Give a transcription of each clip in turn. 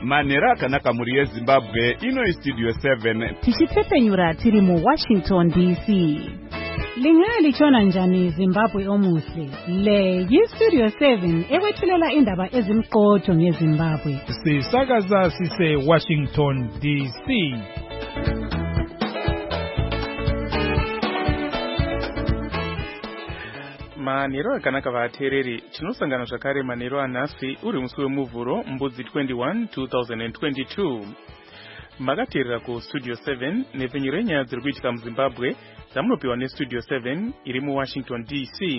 Manhero akanaka muri yeZimbabwe, ino Studio 7. Tichipfepenyura tiri muWashington DC. Lingaya lichona njani Zimbabwe omuhle. Le yiStudio 7 ewethulela indaba ezimqotho ngeZimbabwe. Sisakaza sise Washington DC. Manhero akanaka vateereri, chinosangana zvakare manhero anhasi uri musi wemuvhuro mbudzi 21 2022. Makateerera kuStudio 7 nepfenyuro yenyaya dziri kuitika muZimbabwe dzamunopiwa neStudio 7 iri muWashington DC.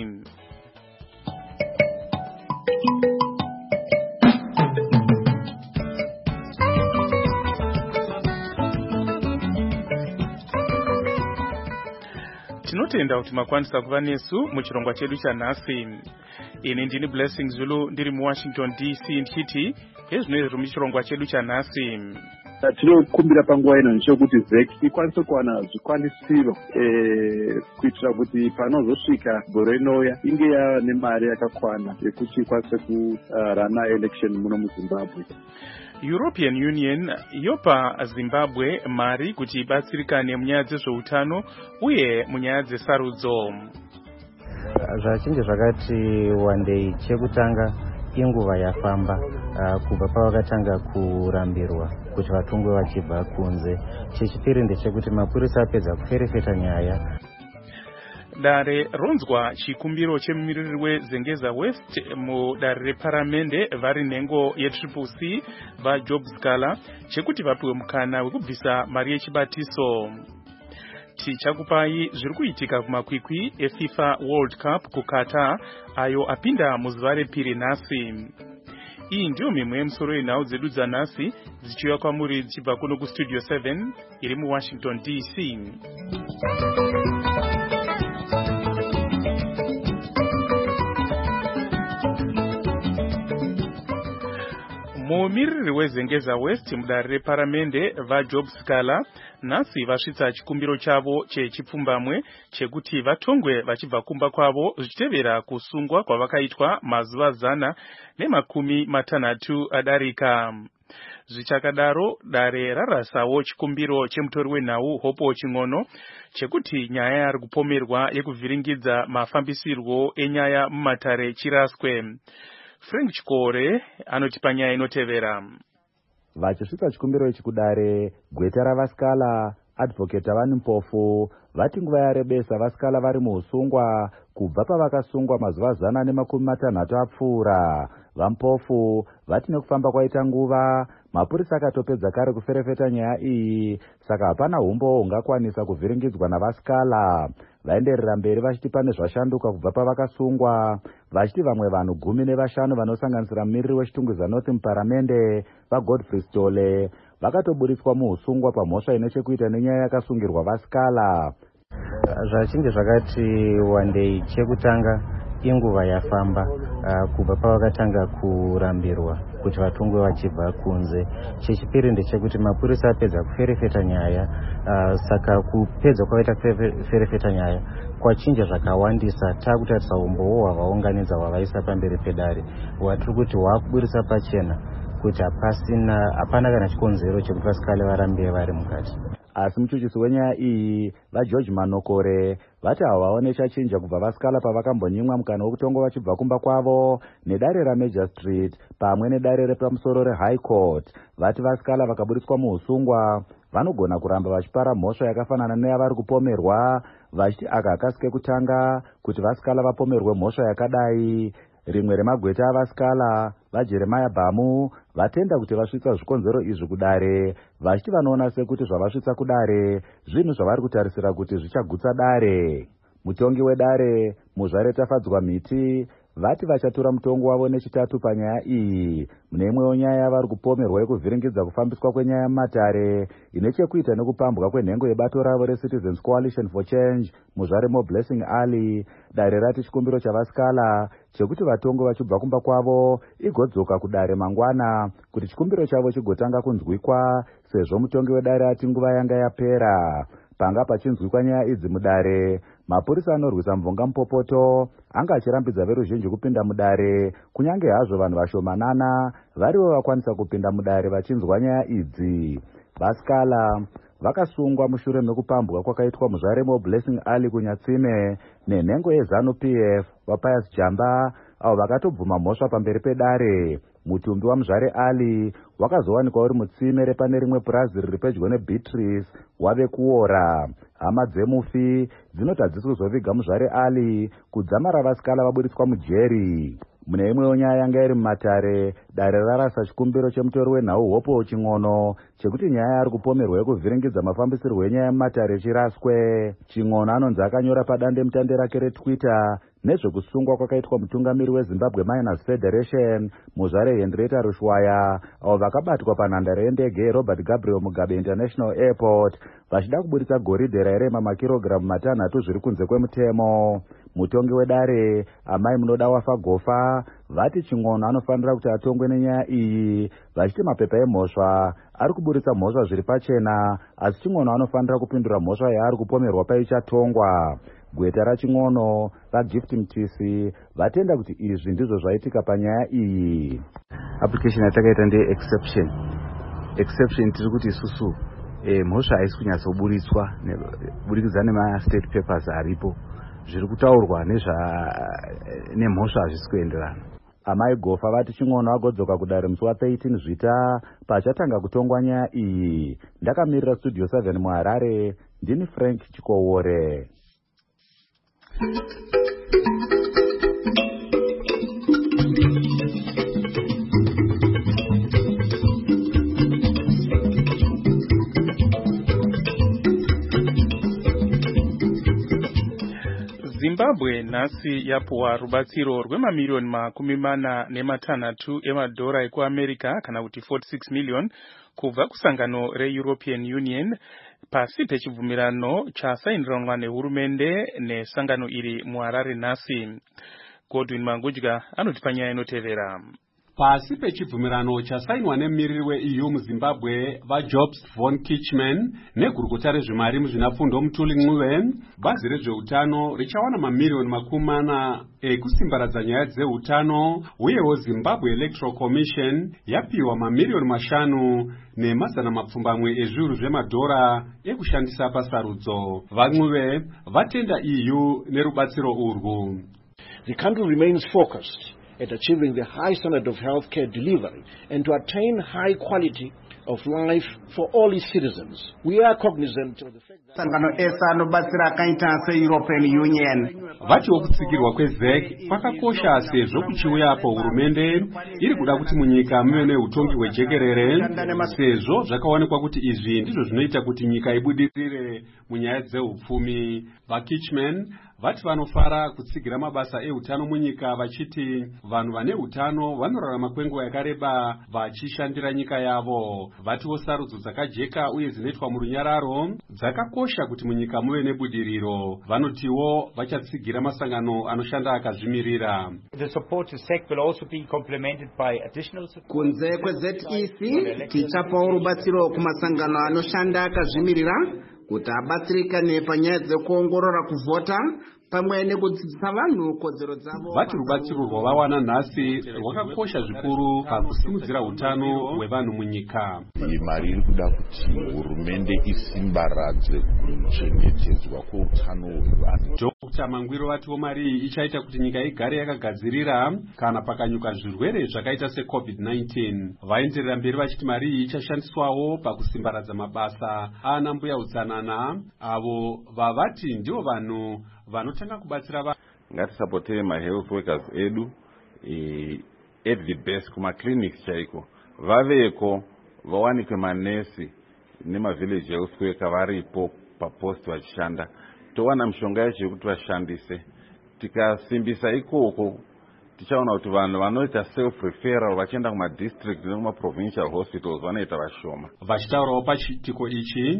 Tinotenda kuti makwanisa kuva nesu muchirongwa chedu chanhasi. Ini ndini Blessing Zulu ndiri muWashington DC ndichiti ezvinoizvo muchirongwa chedu chanhasi. Tinokumbira panguva ino nechekuti ZEC ikwanise kuwana zvikwanisiro kuitira kuti panozosvika gore rinouya inge yava nemari yakakwana yekuti ikwanise kurana election muno muZimbabwe. European Union yopa Zimbabwe mari kuti ibatsirikane munyaya dzezveutano uye munyaya dzesarudzo. Zvachinge zvakati wandei chekutanga inguva yafamba kubva pavakatanga kurambirwa kuti vatungwe vachibva kunze. Chechipiri ndechekuti mapurisa apedza kuferefeta nyaya. Dare ronzwa chikumbiro chemumiriri weZengeza West mudare reparamende vari nhengo yeTCC vaJob Scala chekuti vapiwe mukana wekubvisa mari yechibatiso. Tichakupai zviri kuitika kumakwikwi eFIFA World Cup kuQatar ayo apinda muzuva repiri nhasi. Iyi ndiyo mimwe yemusoro yenhau dzedu dzanhasi dzichiuya kwamuri dzichibva kuno kuStudio 7 iri muWashington DC. Mumiriri weZengeza West mudare reparamende vaJob Scala nhasi vasvitsa chikumbiro chavo chechipfumbamwe chekuti vatongwe vachibva kumba kwavo zvichitevera kusungwa kwavakaitwa mazuva 160 adarika. Zvichakadaro dare rarasawo chikumbiro chemutori wenhau Hopo Ching'ono chekuti nyaya yari kupomerwa yekuvhiringidza mafambisirwo enyaya mumatare chiraswe. Frank Chikore anotipa nyaya inotevera. Vachisvika chikumbiro ichi kudare, gweta ravaScala, advocate vani Mpofu, vati nguva yarebesa vaScala vari muusungwa kubva pavakasungwa mazuva 160 apfuura. VaMpofu vati nekufamba kwaita nguva, mapurisa akatopedza kare kuferefeta nyaya iyi, saka hapana umbo hungakwanisa kuvhiringidzwa navaScala. Vaenderera mberi vachiti pane zvashanduka kubva pavakasungwa, vachiti vamwe vanhu 15 vanosanganisira mumiriri wechitungwiza North muparamende vaGodfrey Stole vakatoburitswa muusungwa pamhosva ine chekuita nenyaya yakasungirwa vaScala. Zvachinge zvakati wandei chekutanga inguva yafamba kubva pavakatanga kurambirwa kuti vatungwe vachibva kunze. Chechipiri ndechekuti mapurisa apedza kuferefeta nyaya, saka kupedza kwavaita kuferefeta nyaya kwachinja zvakawandisa. Takutarisa umbowo hwavaunganidza hwavaisa pamberi pedare hwatiri kuti hwakuburisa pachena kuti hapana kana chikonzero chekuti vaScala varambe vari mukati. Asi muchuchisi wenyaya iyi vaGeorge Manokore vati havaone chachinja kubva vaScala pavakambonyimwa mukana wekutongwa vachibva kumba kwavo nedare raMajor Street pamwe nedare repamusoro reHigh Court. Vati vaScala vakaburitswa muusungwa vanogona kuramba vachipara mhosva yakafanana neyavari kupomerwa, vachiti aka hakasike kutanga kuti vaScala vapomerwe mhosva yakadai. Rimwe remagweta avaScala vaJeremiah Bhamu vatenda kuti vasvitsa zvikonzero izvi kudare, vachiti vanoona sekuti zvavasvitsa kudare zvinhu zvavari kutarisira kuti zvichagutsa dare. Mutongi wedare Muzvare Tafadzwa Mhiti vati vachatura mutongo wavo nechitatu panyaya iyi. Mune imwewo nyaya yavari kupomerwa yekuvhiringidza kufambiswa kwenyaya mumatare ine chekuita nekupambwa kwenhengo yebato ravo reCitizens Coalition for Change Muzvare Blessing Ali. Dare rati chikumbiro chavaScala chekuti vatongo vachibva kumba kwavo igodzoka kudare mangwana kuti chikumbiro chavo chigotanga kunzwikwa, sezvo mutongi wedare ati nguva yanga yapera. Panga pachinzwikwa nyaya idzi mudare, mapurisa anorwisa mvonga mupopoto anga achirambidza veruzhinji kupinda mudare, kunyange hazvo vanhu vashomanana varivo vakwanisa kupinda mudare vachinzwa nyaya idzi. Vaskala vakasungwa mushure mekupambwa kwakaitwa muzvaremo Blessing Ali kunyatsime nenhengo yeZanu PF waPius Jamba avo vakatobvuma mhosva pamberi pedare. Mutumbi waMuzvare Ali wakazowanikwa uri mutsime repane rimwe purazi riri pedyo neBeatrice wave kuora. Hama dzemufi dzinoti hadzisi kuzoviga Muzvare Ali kudzamara vasikala vaburitswa mujeri. Mune imwewo nyaya yanga iri mumatare, dare rarasa chikumbiro chemutori wenhau Hope Ching'ono chekuti nyaya ari kupomerwa yekuvhiringidza mafambisirwo enyaya mumatare chiraswe. Ching'ono anonzi akanyora padande mutande rake reTwitter nezvekusungwa kwakaitwa mutungamiri weZimbabwe Miners Federation Muzvare Henrietta Rushwaya avo vakabatwa panhandare yendege yeRobert Gabriel Mugabe International Airport vachida kuburitsa goridhe rairema makirogiramu matanhatu zviri kunze kwemutemo. Mutongi wedare amai munoda wafa gofa vati Ching'ono anofanira kuti atongwe nenyaya iyi, vachiti mapepa emhosva ari kuburitsa mhosva zviri pachena, asi Ching'ono anofanira kupindura mhosva yaari kupomerwa paichatongwa. Gweta raChing'ono vaGift Mtisi vatenda kuti izvi ndizvo zvaitika panyaya iyi. Application yatakaita ndeye exception tiri kuti isusu mhosva haisi kunyatsoburitswa kubudikidza nemastate papers aripo, zviri kutaurwa nemhosva hazvisi kuenderana. Amai Gofa vati Ching'ono agodzoka kudare musi wa13 Zvita pachatanga kutongwa nyaya iyi. Ndakamirira Studio 7 muHarare, ndini Frank Chikowore. Zimbabwe nhasi yapuwa rubatsiro rwemamiliyoni $46 emadhora ekuAmerica kana kuti 46 million kubva kusangano reEuropean Union pasi pechibvumirano chasainiranwa nehurumende nesangano iri muHarare nhasi. Godwin Mangudya anotipa nyaya inotevera. Pasi pechibvumirano chasainwa nemiriri weEU muZimbabwe vaJobs von Kichman negurukota rezvemari muzvinafundo Mutuli Ncube, bazi rezveutano richawana mamiliyoni $40 ekusimbaradza nyaya dzeutano, uyewo Zimbabwe Electoral Commission yapiwa mamiliyoni $5 ne$200 ezviuru zvemadhora ekushandisa pasarudzo. VaNcube vatenda EU nerubatsiro urwu. The country remains focused at achieving the high standard of healthcare delivery and to attain high quality of life for all its citizens. We are cognizant of the fact that sangano esa anobatsira akaita seEuropean Union vatiwo kutsigirwa kweZEC kwakakosha sezvo kuchiuyapo hurumende iri kuda kuti munyika muve neutongi hwejekerere, sezvo zvakaonekwa kuti izvi ndizvo zvinoita kuti nyika ibudirire munyaya dzeupfumi. VaKichman vati vanofara kutsigira mabasa eutano munyika, vachiti vanhu vane utano vanorarama kwenguva yakareba vachishandira nyika yavo. Vatiwo sarudzo dzakajeka uye dzinoitwa murunyararo dzakakosha kuti munyika muve nebudiriro. Vanotiwo vachatsigira masangano anoshanda akazvimirira. The support to SEC will also be complemented by additional support. Kunze kweZEC tichapawo rubatsiro kumasangano anoshanda akazvimirira kuti abatsirikane panyaya dzekuongorora kuvhota pamwe nekudzidzisa vanhu kodzero dzavo. Vati rubatsiro rwavawana nhasi rwakakosha zvikuru pakusimudzira utano hwevanhu munyika. Mari iri kuda kuti hurumende isimbaradze kuchengetedzwa kweutano hwevanhu. Dr. Mangwiro vatiwo mari iyi ichaita kuti nyika igare yakagadzirira kana pakanyuka zvirwere zvakaita seCovid-19. Vaenderera mberi vachiti mari iyi ichashandiswawo pakusimbaradza mabasa ana mbuya utsanana avo vavati ndivo vanhu vanotanga kubatsira vanhu. Ngatisapotere mahealth workers edu at the best kumaclinics chaiko, vaveko vawanikwe manesi nemavillage health worker varipo papost vachishanda, towana mishonga yacho yekuti vashandise. Tikasimbisa ikoko tichaona kuti vanhu vanoita self referral vachienda kumadistrict nekuma provincial hospitals vanoita vashoma. Vachitaurawo pachitiko ichi,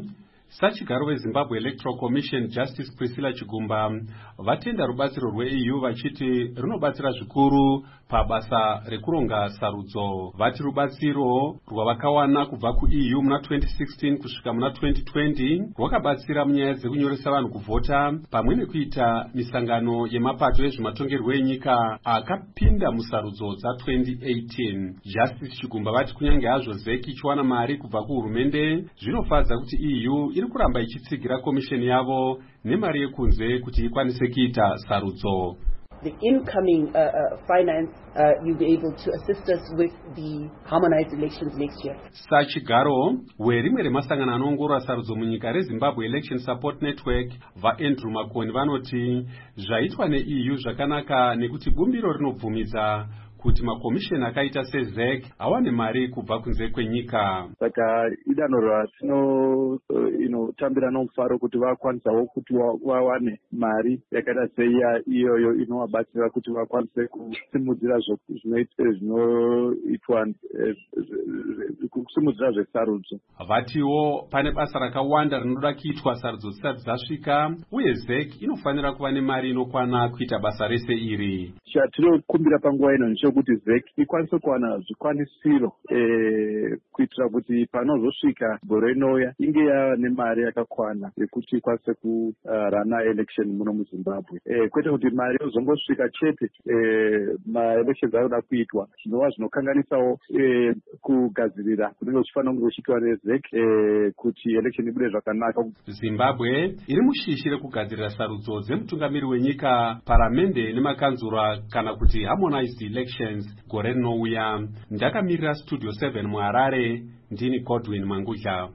Sachigaro weZimbabwe Electoral Commission Justice Priscilla Chigumba vatenda rubatsiro rweEU vachiti runobatsira zvikuru pabasa rekuronga sarudzo. Vati rubatsiro rwavakawana kubva kuEU muna 2016 kusvika muna 2020 rwakabatsira munyaya dzekunyoresa vanhu kuvhota pamwe nekuita misangano yemapato ezvematongerwo enyika akapinda musarudzo dza2018. Justice Chigumba vati kunyange hazvo ZEC ichiwana mari kubva kuhurumende, zvinofadza kuti EU iri kuramba ichitsigira komisheni yavo nemari yekunze kuti ikwanise kuita sarudzo. The incoming finance, you'll be able to assist us with the harmonized elections next year. Sachigaro werimwe remasangano anoongorora sarudzo munyika reZimbabwe Election Support Network vaAndrew Makoni vanoti zvaitwa neEU zvakanaka nekuti bumbiro rinobvumidza kuti makomisheni akaita seZEC awane mari kubva kunze kwenyika. Saka idanho ratinotambira nomufaro kuti vakwanisawo kuti wawane mari yakaita seiya iyoyo inovabatsira kuti vakwanise kusimudzira zvinoitwa kusimudzira zvesarudzo. Vatiwo pane basa rakawanda rinoda kuitwa sarudzo dzisati dzasvika uye ZEC inofanira kuva nemari inokwana kuita basa rese iri. Chatinokumbira panguva ino ndechekuti ZEC ikwanise kuwana zvikwanisiro kuitira kuti panozosvika gore inouya inge yava nemari yakakwana yekuti ikwanise kurana election muno muZimbabwe. Kwete kuti mari yozongosvika chete maelection anoda kuitwa zvinova zvinokanganisawo kugadzirira kunenge kuchifanira kunge kuchiitwa neZEC kuti election ibude zvakanaka. Zimbabwe iri mushishi rekugadzirira sarudzo dzemutungamiri wenyika, paramende nemakanzura kana kuti harmonized elections gore rinouya. Ndakamirira Studio 7 muHarare, ndini Godwin Mangudla.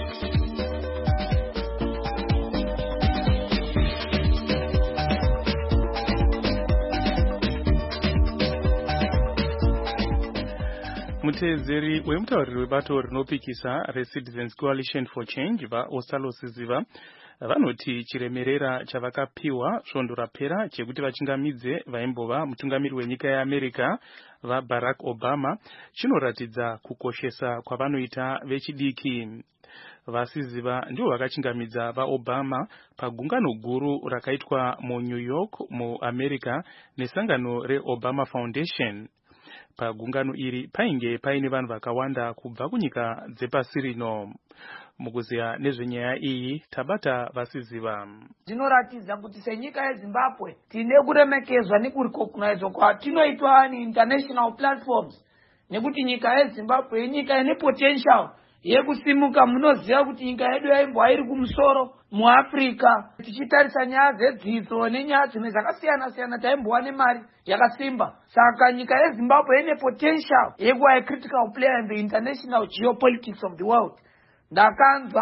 Mutezeri wemutauriri webato rinopikisa reCitizens Coalition for Change vaOsalo Siziva vanoti chiremerera chavakapiwa svondo rapera chekuti vachingamidze vaimbova mutungamiri wenyika yeAmerica vaBarack Obama chinoratidza kukoshesa kwavanoita vechidiki. Vasiziva ndivo vakachingamidza vaObama pagungano guru rakaitwa muNew York muAmerica nesangano reObama Foundation. Pagungano iri painge paine vanhu vakawanda kubva kunyika dzepasi rino. Mukuziya nezvenyaya iyi tabata Vasiziva. Zvinoratidza kuti senyika yeZimbabwe tine kuremekezwa nekurecognizwa kwatinoitwa international platforms, nekuti nyika yeZimbabwe inyika ine potential yekusimuka. Munoziva kuti nyika yedu yaimbova iri kumusoro muAfrica, tichitarisa nyaya dzedzidzo nenyaya dzimwe dzakasiyana siyana taimbova nemari yakasimba. Saka nyika yeZimbabwe ine potential yekuva a critical player in the international geopolitics of the world. Ndakanzwa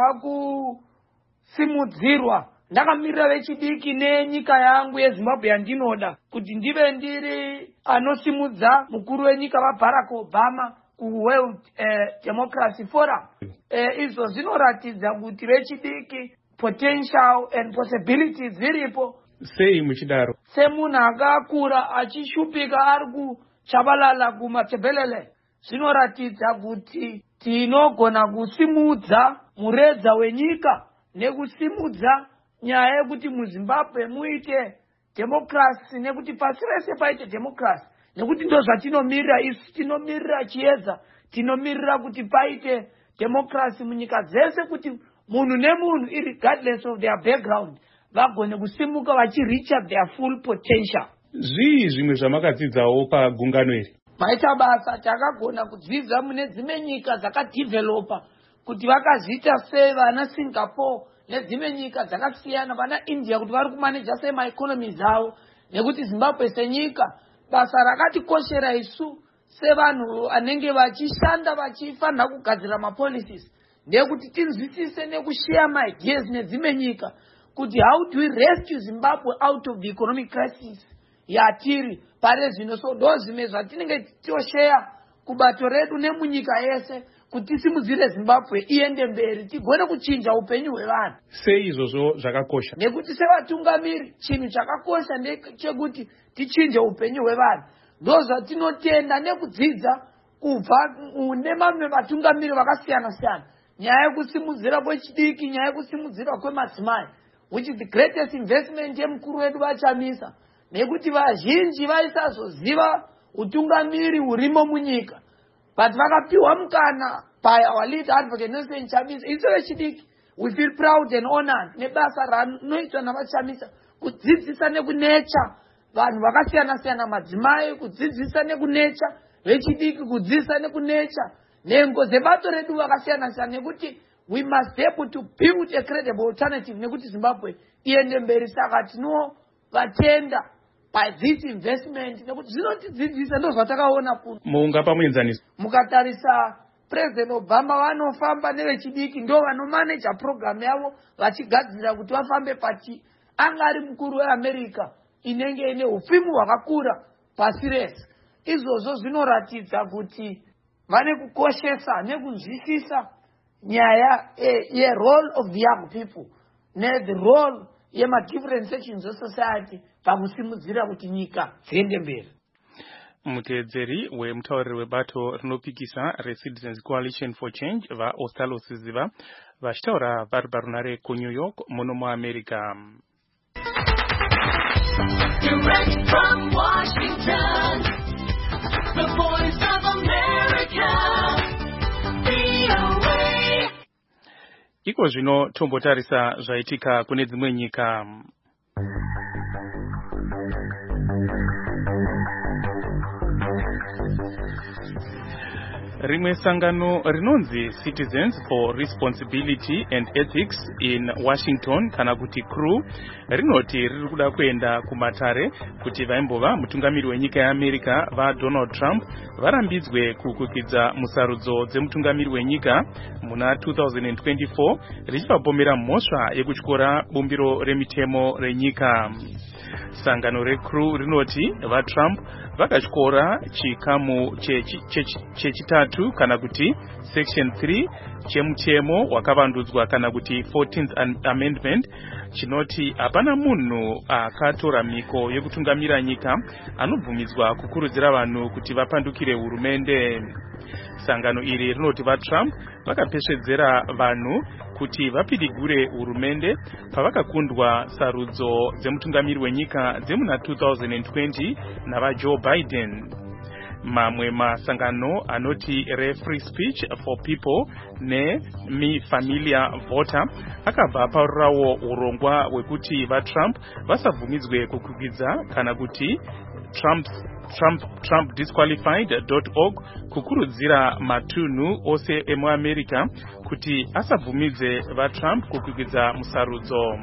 kusimudzirwa, ndakamirira vechidiki nenyika yangu yeZimbabwe yandinoda kuti ndive ndiri anosimudza mukuru wenyika vaBarack Obama kuWorld Democracy Forum. Izvo zvinoratidza kuti vechidiki potential and possibilities ziripo. Sei muchidaro? Semunhu akakura achishupika ari kuchabalala kumatebelele, zvinoratidza kuti tinogona kusimudza mureza wenyika nekusimudza nyaya yekuti muZimbabwe muite democracy, nekuti pasi rese paite democracy, nekuti ndo zvatinomirira isu. Tinomirira chiedza, tinomirira kuti paite democracy munyika dzese, kuti munhu nemunhu irregardless of their background vagone kusimuka vachireacha their full potential. Zvii zvimwe zvamakadzidzawo pagungano iri? Maita basa takagona kudzidza mune dzimwe nyika dzakadevelopa kuti vakazviita sei, vana Singapore nedzimwe nyika dzakasiyana, vana India, kuti vari kumaneja sei maeconomy dzavo. Nekuti Zimbabwe senyika basa rakatikoshera isu sevanhu anenge vachishanda vachifanira kugadzira mapolicies ndekuti tinzwisise nekushare maideas nedzimwe nyika kuti how do we rescue Zimbabwe out of the economic crisis yatiri pare zvino. So ndo zvimwe zvatinenge toshare kubato redu nemunyika yese kuti tisimudzire Zimbabwe iende mberi, tigone kuchinja upenyu hwevanhu. Sei izvozvo zvakakosha? Nekuti sevatungamiri chinhu chakakosha ndechekuti tichinje upenyu hwevanhu. Ndo zvatinotenda nekudzidza kubva nemamwe vatungamiri vakasiyana siyana. nyaya yekusimudzira kwechidiki, nyaya yekusimudzira kwemadzimai, which is the greatest investment yemukuru wedu vaChamisa, nekuti vazhinji vaisazoziva utungamiri hurimo munyika, but vakapiwa mukana by our lead advocate Nelson Chamisa. Isu vechidiki, we feel proud and honored nebasa ranoitwa navaChamisa kudzidzisa nekunecha vanhu vakasiyana siyana, madzimai kudzidzisa nekunecha, vechidiki kudzidzisa nekunecha, nengo dzebato redu vakasiyana siyana, nekuti we must be able to build a credible alternative nekuti Zimbabwe iende mberi. Saka tinovatenda by this investment nekuti zvinotidzidzisa, ndozvatakaona kuno. Muungapa muenzaniso Mukatarisa President Obama vanofamba nevechidiki, ndo vanomanaja program yavo vachigadzira kuti vafambe pati. Anga ari mukuru weAmerica inenge ine upfumi hwakakura pasi rese. Izvozvo zvinoratidza kuti vane kukoshesa nekunzwisisa nyaya ye role of the young people ne the role yema different sections of society pakusimudzira kuti nyika dziende mberi. Mutedzeri wemutauriri webato rinopikisa reCitizens Coalition for Change vaOstalo Siziva vachitaura vari parunare kuNew York muno muAmerica. Direct from Washington, the voice of America, VOA. Iko zvino tombotarisa zvaitika kune dzimwe nyika. Rimwe sangano rinonzi Citizens for Responsibility and Ethics in Washington kana kuti CREW rinoti riri kuda kuenda kumatare kuti vaimbova mutungamiri wenyika yeAmerica vaDonald Trump varambidzwe kukwikidza musarudzo dzemutungamiri wenyika muna 2024 richivapomera mhosva yekutyora bumbiro remitemo renyika. Sangano reCREW rinoti vaTrump vakatyora chikamu chechitatu kana kuti section 3 chemutemo wakavandudzwa kana kuti 14th amendment chinoti hapana munhu akatora mhiko yekutungamira nyika anobvumidzwa kukurudzira vanhu kuti vapandukire hurumende. Sangano iri rinoti vaTrump vakapesvedzera vanhu kuti vapidigure hurumende pavakakundwa sarudzo dzemutungamiri wenyika dzemuna 2020 navaJoe Biden. Mamwe masangano anoti Free Speech for People neMi Familia Voter akabva parurawo urongwa hwekuti vaTrump vasabvumidzwe kukwikidza kana kuti trumpdisqualified.org kukurudzira matunhu ose emuAmerica kuti asabvumidze vaTrump kukwikidza musarudzo.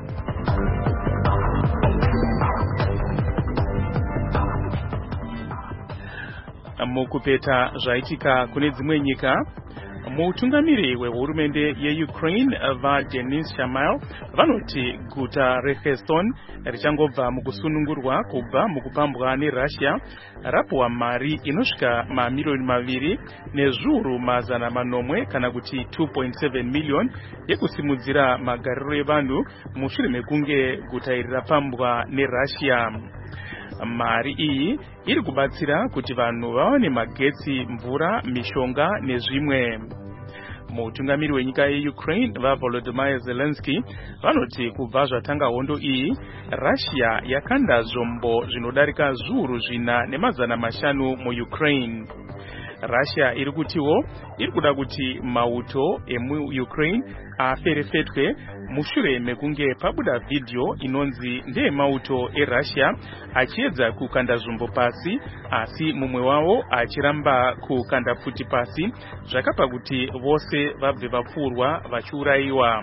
Mukupeta zvaitika kune dzimwe nyika, mutungamiri wehurumende yeUkraine vaDenis Shamal vanoti guta reKherson richangobva mukusunungurwa kubva mukupambwa neRussia rapuwa mari inosvika mamiliyoni 2 nezviuru 900 kana kuti 2.7 million yekusimudzira magariro evanhu mushure mekunge guta iri rapambwa neRussia. Mari iyi iri kubatsira kuti vanhu vawane magetsi, mvura, mishonga nezvimwe. Mutungamiri wenyika yeUkraine vaVolodymyr Zelensky vanoti kubva zvatanga hondo iyi Russia yakanda zvombo zvinodarika zviuru 4,500 muUkraine. Russia iri kutiwo iri kuda kuti mauto emuUkraine aferefetwe mushure mekunge pabuda video inonzi ndeye mauto eRussia achiedza kukanda zvombo pasi, asi mumwe wavo achiramba kukanda pfuti pasi, zvakapa kuti vose vabve vapfurwa vachiurayiwa.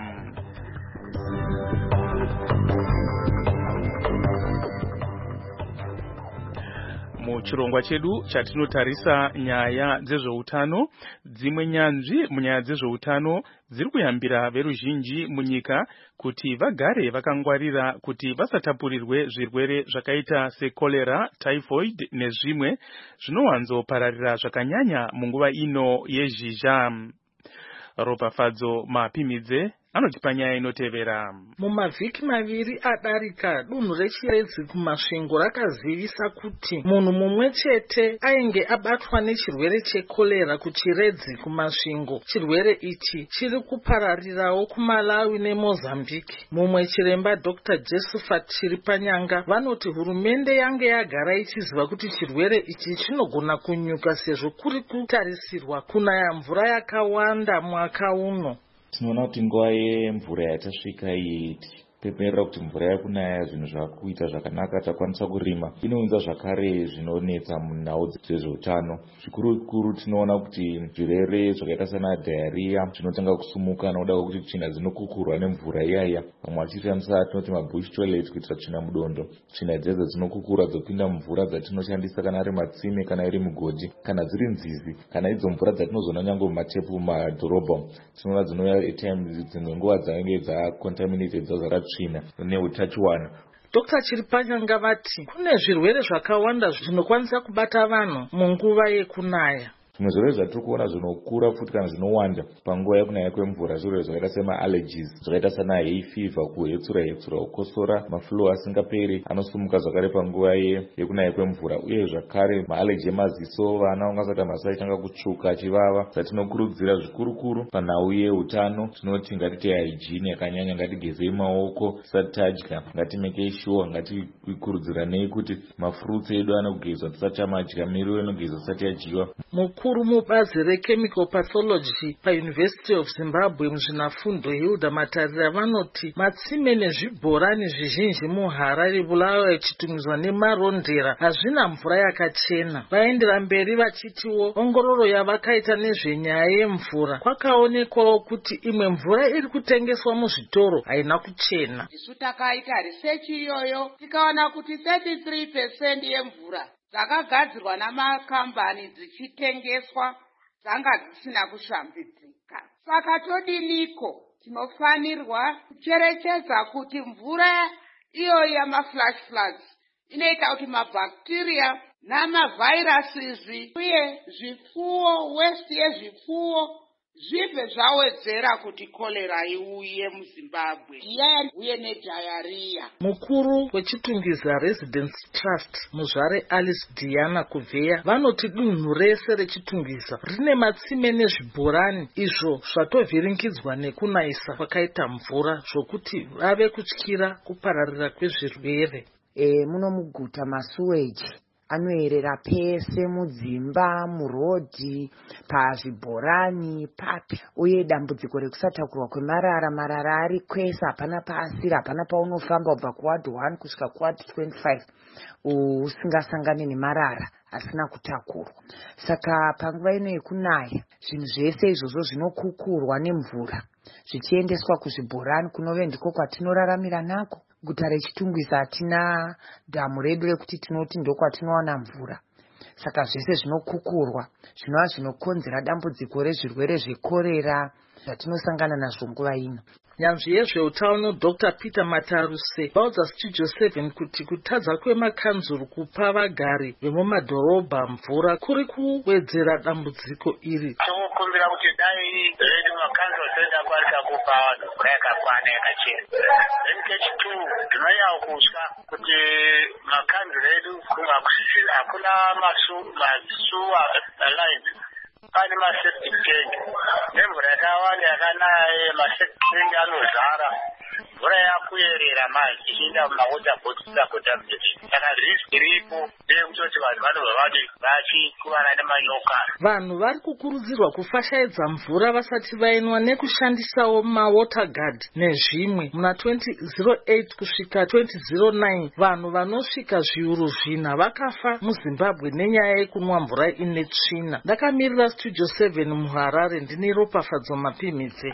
Muchirongwa chedu chatinotarisa nyaya dzezveutano, dzimwe nyanzvi munyaya dzezveutano dziri kuyambira veruzhinji munyika kuti vagare vakangwarira kuti vasatapurirwe zvirwere zvakaita sekolera, typhoid nezvimwe zvinowanzopararira zvakanyanya munguva ino yezhizha. Ropafadzo Mapimidze anotipa nyaya inotevera. Mumavhiki maviri adarika, dunhu rechiredzi kumasvingo rakazivisa kuti munhu mumwe chete ainge abatwa nechirwere chekorera kuchiredzi kumasvingo. Chirwere ichi chiri kupararirawo kuMalawi neMozambique. Mumwe chiremba Dr. Josephat Chiripanyanga vanoti hurumende yange yagara ichiziva kuti chirwere ichi chinogona kunyuka sezvo kuri kutarisirwa kunaya mvura yakawanda mwaka uno. Tinoona kuti nguva yemvura yatasvika iyi peperera kuti mvura yakunaya zvinhu zvakuita zvakanaka takwanisa kurima inounza zvakare zvinonetsa munhau dzezveutano. Zvikuru tinoona kuti zvirwere zvakaita sana diarrhea zvinotanga kusumuka nokuda kwekuti tsvina dzinokukurwa nemvura iyaya. Vamwe vachifambisa tinoti mabush toilet kuitira tsvina mudondo. Tsvina idzodzo dzinokukura dzopinda mvura dzatinoshandisa kana ari matsime kana iri mugodhi kana dziri nzizi kana idzo mvura dzatinozoona nyange mumatepu mumadhorobha. Tinoona dzinouya dzimwe nguva dzainge dzacontaminated dzazara tsvina neutachiwana. Dr. Chiripanyanga vati kune zvirwere zvakawanda zvinokwanisa kubata vanhu munguva yekunaya. Zvimwe zvirwere zvatiri kuona zvinokura futi kana zvinowanda panguva yekunaya kwemvura zvirwere zvakaita sema-allergies, zvakaita sana hay fever, kuhetsura, kukosora, maflu asingaperi anosumuka zvakare panguva yekunaya kwemvura, uye zvakare ma-allergy emaziso, vana ungasati maziso achitanga kutsvuka achivava. Zatinokurudzira zvikurukuru panhau yeutano tinoti ngatite hygiene yakanyanya, ngatigezei maoko tisati tadya, ngatimeke sure, ngatikurudziranei kuti mafruits edu anogezwa tisati tamadya, miriwo inogezwa isati yadyiwa. Mukuru mubazi rechemical pathology paUniversity of Zimbabwe muzvinafundo Hilda Matarira vanoti matsime nezvibhorani zvizhinji muHarare Bulawayo chitumizwa nemarondera hazvina mvura yakachena. Vaendera mberi vachitiwo ongororo yavakaita nezvenyaya yemvura kwakaonekwawo kuti imwe mvura iri kutengeswa muzvitoro haina kuchena. Isu takaita research iyoyo tikaona kuti 33% yemvura dzakagadzirwa namakambani dzichitengeswa dzanga dzisina kushambidzika. Saka todiniko? Tinofanirwa kucherechedza kuti mvura iyoyi yamaflash floods inoita kuti mabhakteria namavhairasi uye zvipfuwo, waste yezvipfuwo zvibve zvawedzera kuti kolera iuye muZimbabwe uye nediarrhea. Mukuru wechitungiza Residence Trust muzvare Alice Diana Kuveya vanoti dunhu rese rechitungiza rine matsime nezvibhorani izvo zvatovhiringidzwa nekunayisa kwakaita mvura zvokuti vave kutyira kupararira kwezvirwere. Muno muguta masuweji anoerera pese mudzimba, murodhi, pazvibhorani, papi. Uye dambudziko rekusatakurwa kwemarara ari kwese, hapana paasiri, hapana paunofamba ubva kuward 1 kusvika kuward 25 usingasangani nemarara asina kutakurwa. Saka panguva ino yekunaya zvinhu zvese izvozvo zvinokukurwa nemvura zvichiendeswa kuzvibhorani kunove ndiko kwatinoraramira nako. Guta rechitungwiza hatina dhamu redu rekuti tinoti ndokwatinowana mvura. Saka zvese zvinokukurwa zvinova zvinokonzera dambudziko rezvirwere zvekorera zvatinosangana nazvo nguva ino. Nyanzvi yezveutano Dr. Peter Mataruse vaudza Studio 7 kuti kutadza kwemakanzuru kupa vagari vemumadhorobha mvura kuri kuwedzera dambudziko iri. Tinokumbira kuti dai redu makanzuru dzakwanisa kupa vanhu mvura yakakwana yakachena. Chechipiri ndinoyawo kutya kuti makanzuru edu hakuna masuwa line. Pane maseptic tank nemvura yakawanda yakanaya maseptic tank anozara mvura yakuyerera maji ichienda mumawota bhotisa contamination. Saka risk iripo ndeyekutoti vanhu vanobva vachikuvana nemanyoka. Vanhu vari kukurudzirwa kufashaidza mvura vasati vainwa nekushandisawo mawater guard nezvimwe. Muna 2008 kusvika 2009 vanhu vanosvika zviuru 4 vakafa muZimbabwe nenyaya yekunwa mvura ine tsvina. Ndakamirira Studio 7 muHarare ndine Ropafadzo Mapimidze.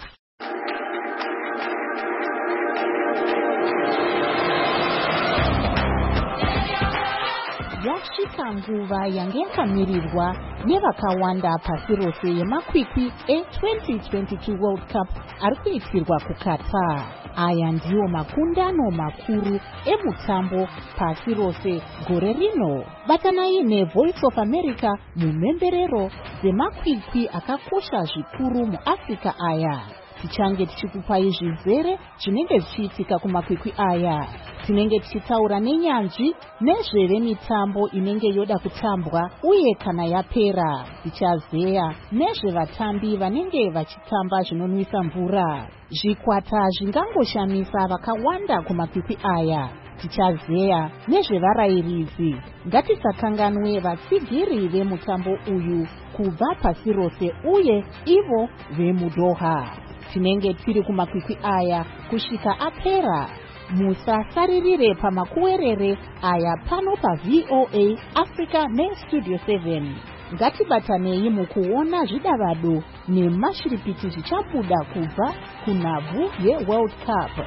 Yasvika nguva yange yakamirirwa nevakawanda pasi rose yemakwikwi e2022 World Cup ari kuitirwa kuQatar. Aya ndiwo makundano makuru emutambo pasi rose gore rino. Batanai neVoice of America mumhemberero dzemakwikwi akakosha zvikuru muAfrica aya. tichange tichikupai zvizere zvinenge zvichiitika kumakwikwi aya. Tinenge tichitaura nenyanzvi nezvemitambo inenge yoda kutambwa uye kana yapera. Tichazeya nezvevatambi vanenge vachitamba zvinonwisa mvura. Zvikwata zvingangoshamisa vakawanda kumakwikwi aya. Tichazeya nezvevarairidzi. Ngatisakanganwe vatsigiri vemutambo uyu kubva pasi rose uye ivo vemuDoha. Tinenge tiri kumakwikwi aya kusvika apera. Musasaririre pamakuwerere aya pano paVOA Africa neStudio 7. Ngatibatanei mukuona zvidavado nemashiripiti zvichabuda kubva kunhabvu yeWorld Cup.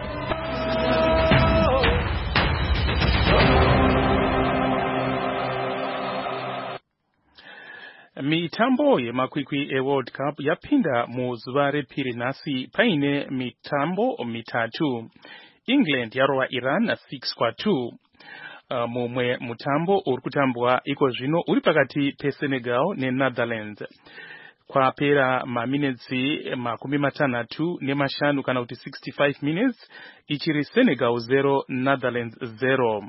Mitambo yemakwikwi eWorld Cup yapinda muzuva repiri nhasi paine mitambo mitatu. England yarova Iran 6-2. Mumwe mutambo uri kutambwa iko zvino uri pakati peSenegal neNetherlands. Kwapera maminitsi 65 kana kuti 65 minutes ichiri Senegal 0 Netherlands 0.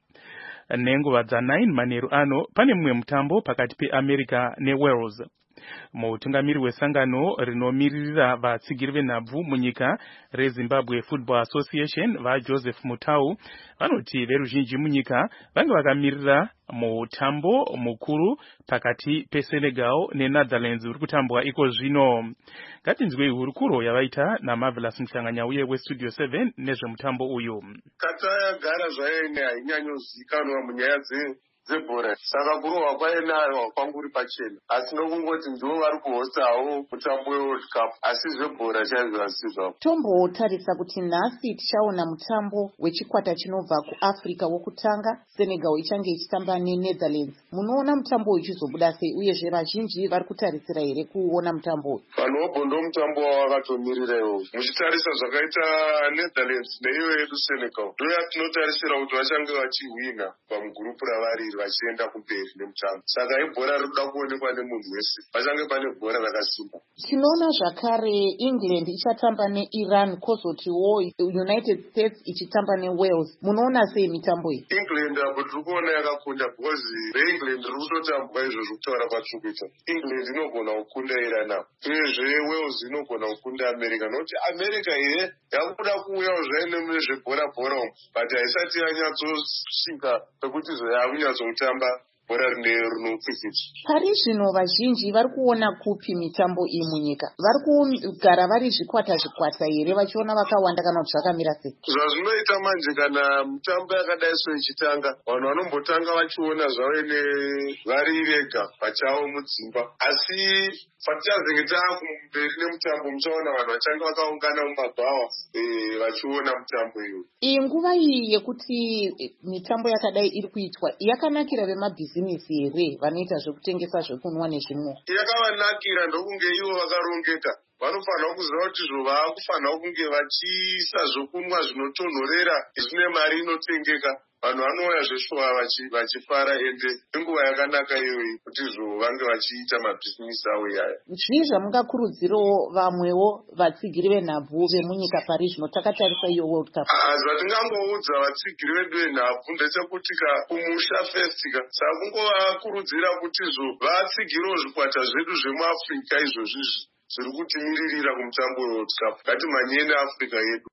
Nenguva dza9 manheru ano pane mumwe mutambo pakati peAmerica neWales. Mutungamiri wesangano rinomiririra vatsigiri venhabvu munyika reZimbabwe Football Association vaJoseph Mutau vanoti veruzhinji munyika vange vakamirira mutambo mukuru pakati peSenegal neNetherlands uri kutambwa iko zvino. Ngatinzwei hurukuro yavaita naMarvelous Mhlanganyauye weStudio 7 nezvemutambo uyu. Katagara zvaine hainyanyozikanwa munyaya dzebhora, saka kurohwa kwainayo kwanguri pachena, asi nokungoti ndivo vari kuhostawo mutambo weWorld Cup, asi zvebhora chaizvo hasizvo. Tombotarisa kuti nhasi tichaona mutambo wechikwata chinobva kuAfrica wokutanga. Senegal ichange ichitamba neNetherlands. Munoona mutambo uchizobuda sei uyezve vazhinji vari kutarisira here kuona mutambo uyu? Vanhu ndo mutambo wavakatomirira iwowo. Muchitarisa zvakaita Netherlands neiyo yedu Senegal, ndo yatinotarisira kuti vachange vachihwina pamugurupu ravari vachienda kumberi nemutambo. Saka ibhora rikuda kuonekwa nemunhu wese. Pachange pane bhora rakasimba. Tinoona zvakare England ichatamba neIran, kozotiwo United States ichitamba neWales. Munoona sei mitambo iyi? England apo tiri kuona yakakunda because reEngland riri kutotambwa izvozvo kutaura kwatiri kuita. England inogona kukunda Iran apo. Uyezve Wales inogona kukunda America. Nokuti America iye yakuda kuuyawo zvaine nezvebhora umu, but haisati yanyatsosvika pekuti yakunyatsoutamba bhora rinokwikwiti. Pari zvino vazhinji vari kuona kupi mitambo iyi munyika? Vari kugara vari zvikwata here vachiona vakawanda kana kuti zvakamira sei? Zvazvinoita manje kana mitambo yakadai so ichitanga, vanhu vanombotanga vachiona zvavo vari vega pachavo mudzimba. Asi patichazenge taakumberi nemutambo muchaona vanhu vachange vakaungana mumabhawa vachiona mutambo iyoyo. Iyi nguva iyi yekuti mitambo yakadai iri kuitwa yakanakira vemabhizinisi here vanoita zvekutengesa zvekunwa nezvimwe? Yakavanakira ndokunge ivo vakarongeka. Vanofanira kuziva kuti izvo vaakufanira kunge vachiisa zvokunwa zvinotonhorera zvine mari inotengeka. Vanhu vanouya zveshuwa vachifara, ende inguva yakanaka iyoyi kuti izvo vange vachiita mabhizinisi avo iyaya. Zvii zvamungakurudzirawo vamwewo vatsigiri venhabvu vemunyika pari zvino takatarisa iyo World Cup? Zvatingangoudza vatsigiri vedu venhabvu ndechekuti kumusha festika, saka kungovakurudzira kuti izvo vatsigirewo zvikwata zvedu zvemuAfrica izvozvi zviri kutimiririra kumutambo weWorld Cup. Ngatimhanyei neAfrica yedu.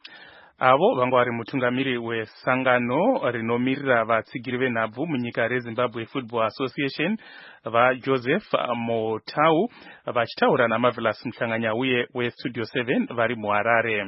Avo vanga vari mutungamiri wesangano rinomirira vatsigiri venhabvu munyika reZimbabwe Football Association vaJoseph Mutau vachitaura naMarvelous Mhlanganyauye weStudio 7 vari muHarare.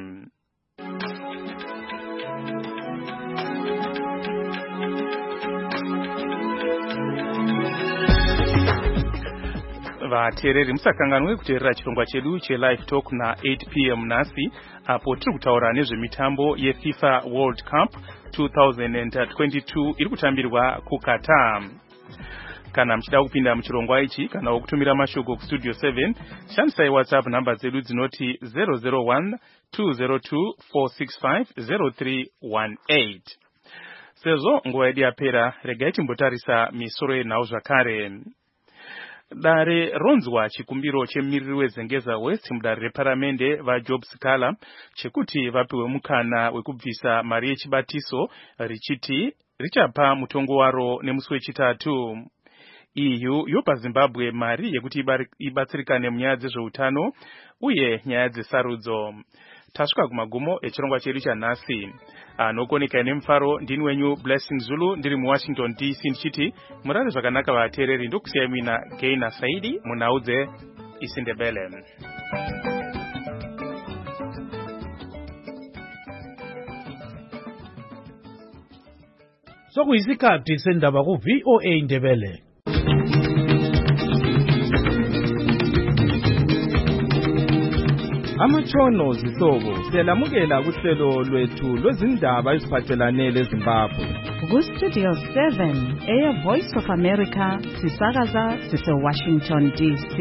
Vateereri musakanganwe kuteerera chirongwa chedu cheLive Talk na8 p.m. nhasi apo tiri kutaura nezvemitambo yeFIFA World Cup 2022 iri kutambirwa kuQatar. Kana mchida kupinda muchirongwa ichi kana kutumira mashoko kuStudio 7 shandisai WhatsApp namba dzedu dzinoti 001 202 465 0318. Sezvo nguva yedu yapera, regai timbotarisa misoro yenhau zvakare. dare ronzwa chikumbiro chemumiriri wezengeza West mudare reparamende vaJob Sikala chekuti vapiwe mukana wekubvisa mari yechibatiso richiti richapa mutongo waro nemusi wechitatu. EU yopa Zimbabwe mari yekuti ibatsirikane munyaya dzezveutano uye nyaya dzesarudzo. Tasvika kumagumo echirongwa chedu chanhasi. Anokoneka nemufaro ndini wenyu Blessing Zulu ndiri muWashington DC ndichiti murare zvakanaka vateereri ndokusiyai mina Gaina Saidi munhau dzeIsindebele. Sokuyisikhathi sendaba ku VOA Ndebele. Amatshono zihlobo siyalamukela kuhlelo lwethu lwezindaba eziphathelane leZimbabwe. Ku-Studio 7 Air Voice of America sisakaza sise-Washington DC.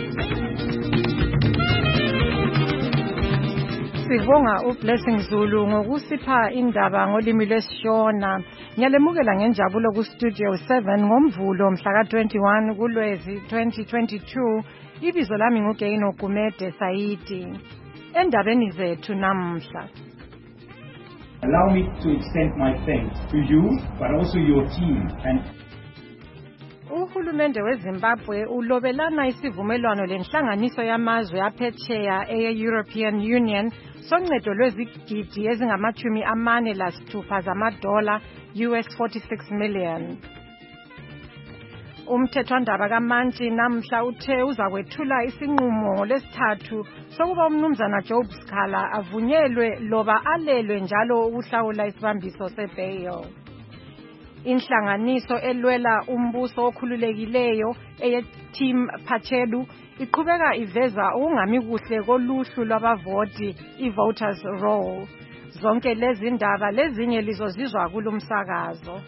Sibonga uBlessing Zulu ngokusipha indaba ngolimi lwesiShona. Ngiyalemukela ngenjabulo ku-Studio 7 ngomvulo mhla ka-21 kuLwezi 2022. Ibizo lami nguGaino Gumede Saidi. Endabeni zethu namhla. Allow me to extend my thanks to you, but also your team. Uhulumende weZimbabwe ulobelana isivumelwano lenhlanganiso yamazwe aphetsheya e-European Union soncedo lwezigidi ezingama-46 zamadola US 46 million. Umthethwandaba kaMantshi namhla uthe uzakwethula isinqumo lesithathu sokuba umnumzana Job Sikala avunyelwe loba alelwe njalo ukuhlawula isibambiso sebail. Inhlanganiso elwela umbuso okhululekileyo eyeTeam Pachelu iqhubeka iveza ukungami kuhle koluhlu lwabavoti i-voters roll. Zonke lezi ndaba lezinye lizozizwa kulomsakazo.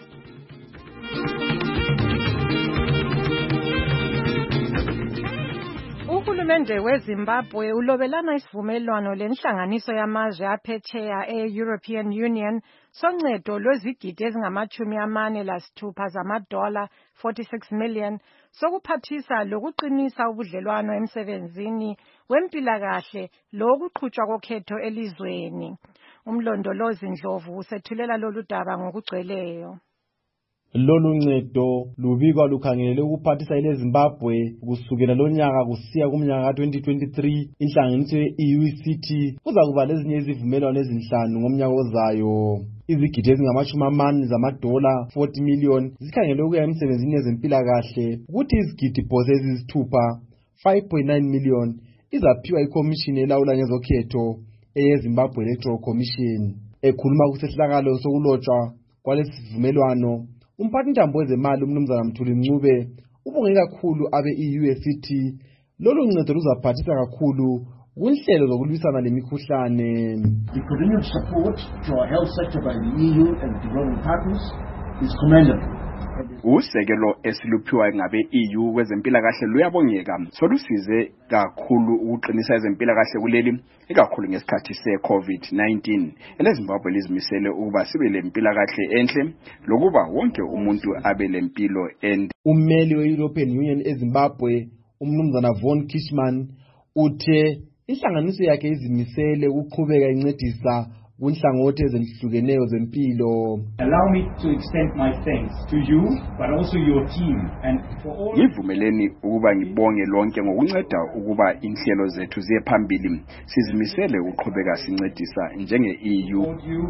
Uhulumende weZimbabwe ulobelana isivumelwano lenhlanganiso yamazwe aphetsheya e-European Union soncedo lwezigidi ezingama-46 zamadola 46 million sokuphathisa lokuqinisa ubudlelwano emsebenzini wempilakahle lokuqhutshwa kokhetho elizweni. Umlondolozi Ndlovu usethulela lolu daba ngokugcweleyo. Lolu ncedo lubikwa lukhangelele ukuphathisa ileZimbabwe kusukela lonyaka kusiya kumnyaka ka-2023. Inhlanganiso ye-EU isithi kuzakuba lezinye izivumelwano ezinhlanu ngomnyaka ozayo. Izigidi ezingama-40 zamadola 40 million zikhangelwe ukuya emsebenzini yezempilakahle, ukuthi izigidi phose eziyisithupha 5.9 million izaphiwa ikomishini elawula ngezokhetho eyeZimbabwe Electoral Commission. Ekhuluma kusehlakalo sokulotshwa kwalesi sivumelwano, umphathintambo wezemali umnumzana Mthuli Ncube ubonge kakhulu abe-EU esithi lolu ncedo luzaphathisa kakhulu kunhlelo zokulwisana lemikhuhlane. The continued support to our health sector by the EU and development partners is commendable. Usekelo esiluphiwa ngabe-EU kwezempilakahle luyabongeka, solusize kakhulu ukuqinisa ezempilakahle kuleli, ikakhulu ngesikhathi se-COVID-19. EleZimbabwe lizimisele ukuba sibe lempilakahle enhle lokuba wonke umuntu abe lempilo ende. Ummeli we-European Union eZimbabwe, umnumzana Von Kishman, uthe inhlanganiso yakhe izimisele ukuqhubeka incedisa kunhlangothi ezihlukeneyo zempilo. Allow me to extend my thanks to you, but also your team and for all. Ngivumeleni ukuba ngibonge lonke ngokunceda ukuba inhlelo zethu ziye phambili. Sizimisele ukuqhubeka sincedisa njenge-EU.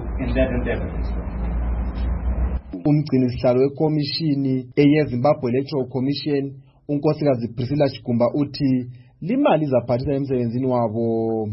Umgcini sihlalo wekomishini eyeZimbabwe Electoral Commission, unkosikazi Priscilla Chigumba uthi limali izaphathisa emsebenzini wabo.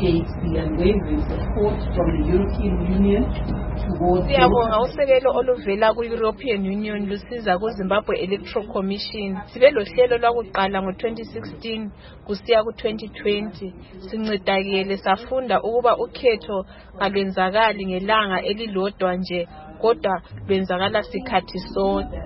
Siyabonga usekelo oluvela ku-European Union lusiza ku-Zimbabwe Electoral Commission. Sibe lohlelo lwakuqala ngo-2016 kusiya ku-2020. Sincedakele safunda ukuba ukhetho alwenzakali ngelanga elilodwa nje, kodwa lwenzakala sikhathi sonke.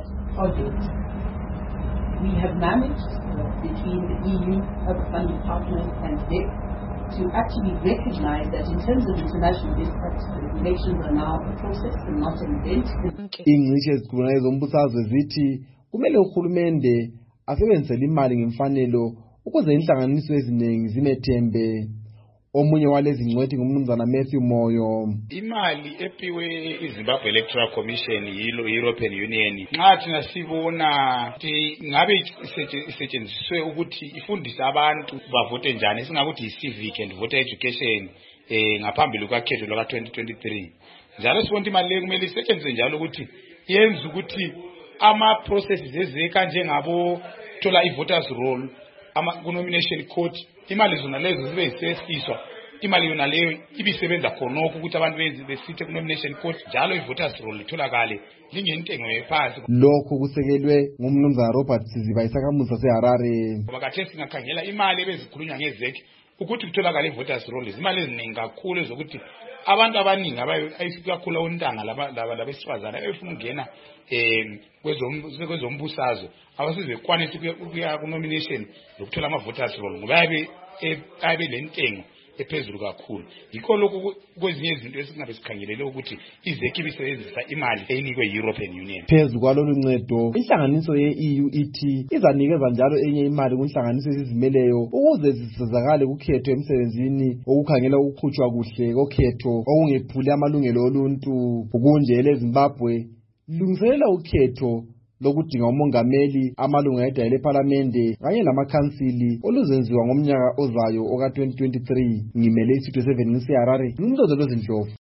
We have managed between the EU, other funding partners and DIC to actually recognize that in terms of international best practices, elections are now a process and not an event. Ingcishe ezikhulunayo zombusazwe zithi kumele uhulumende asebenzisele imali ngemfanelo ukuze inhlanganiso eziningi zimethembe. Omunye walezi ngcwethi ngumnumzana Matthew Moyo. Imali epiwe iZimbabwe Electoral Commission yilo European Union nxa thina sibona ukuthi ngabe isetshenziswe ukuthi ifundise abantu bavote njani, singakuthi civic and voter education ngaphambili kwakhetho lwaka 2023. Njalo sibona imali le kumele isetshenziswe njalo ukuthi yenze ukuthi ama processes ezeka njengabo thola i-voters roll ku-nomination court, imali zona lezo zibe yisefiswa, imali yona leyo ibisebenza khonokho ukuthi abantu besithe ku-nomination court njalo i-voters roll litholakale lingentengo ephansi. Lokhu kusekelwe ngumnumzana Robert Siziba isakhamuzi saseHarare. Ngoba khathesi singakhangela imali ebezikhulunywa ngezek ukuthi kutholakale i-voters roll, izimali eziningi kakhulu zokuthi abantu abaningi ayisikakhulu ontanga labesifazana ebefuna ukungena kwezombusazwe abasizekwanisa ukuya ku-nomination lokuthola ama-voters roll ngoba abe lentengo ephezulu kakhulu. Yikho lokhu kwezinye izinto esingabe sikhangelele ukuthi izeki bisebenzisa imali eyinikwe yi-European Union. Phezu kwalolu ncedo, inhlanganiso ye-EU ithi izanikeza njalo enye imali kunhlanganiso ezizimeleyo ukuze zisizakale kukhetho emsebenzini okukhangela ukukhutshwa kuhle kokhetho okungephuli amalungelo oluntu. Kunje eleZimbabwe lungiselela ukhetho lokudinga umongameli, amalunga edayile eParliamente kanye lamakhansili oluzenziwa ngomnyaka ozayo oka 2023. Ngimele iStudio 7 ngiseHarare, ngumzozo lozindlovu.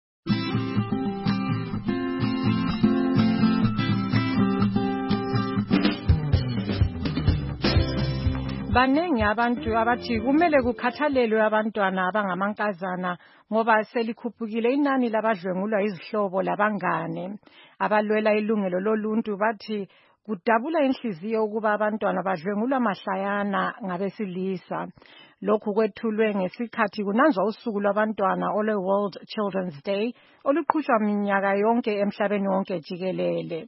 Baningi abantu abathi kumele kukhathalelwe abantwana abangamankazana ngoba selikhuphukile inani labadlwengulwa izihlobo labangane. Abalwela ilungelo loluntu bathi kudabula inhliziyo ukuba abantwana badlwengulwa mahlayana ngabesilisa. Lokhu kwethulwe ngesikhathi kunanzwa usuku lwabantwana ole World Children's Day oluqhutshwa minyaka yonke emhlabeni wonke jikelele.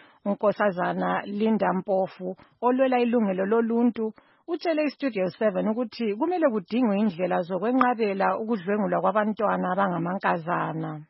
Unkosazana Linda Mpofu olwela ilungelo loluntu utshele iStudio 7 ukuthi kumele kudingwe indlela zokwenqabela ukudlwengulwa kwabantwana abangamankazana.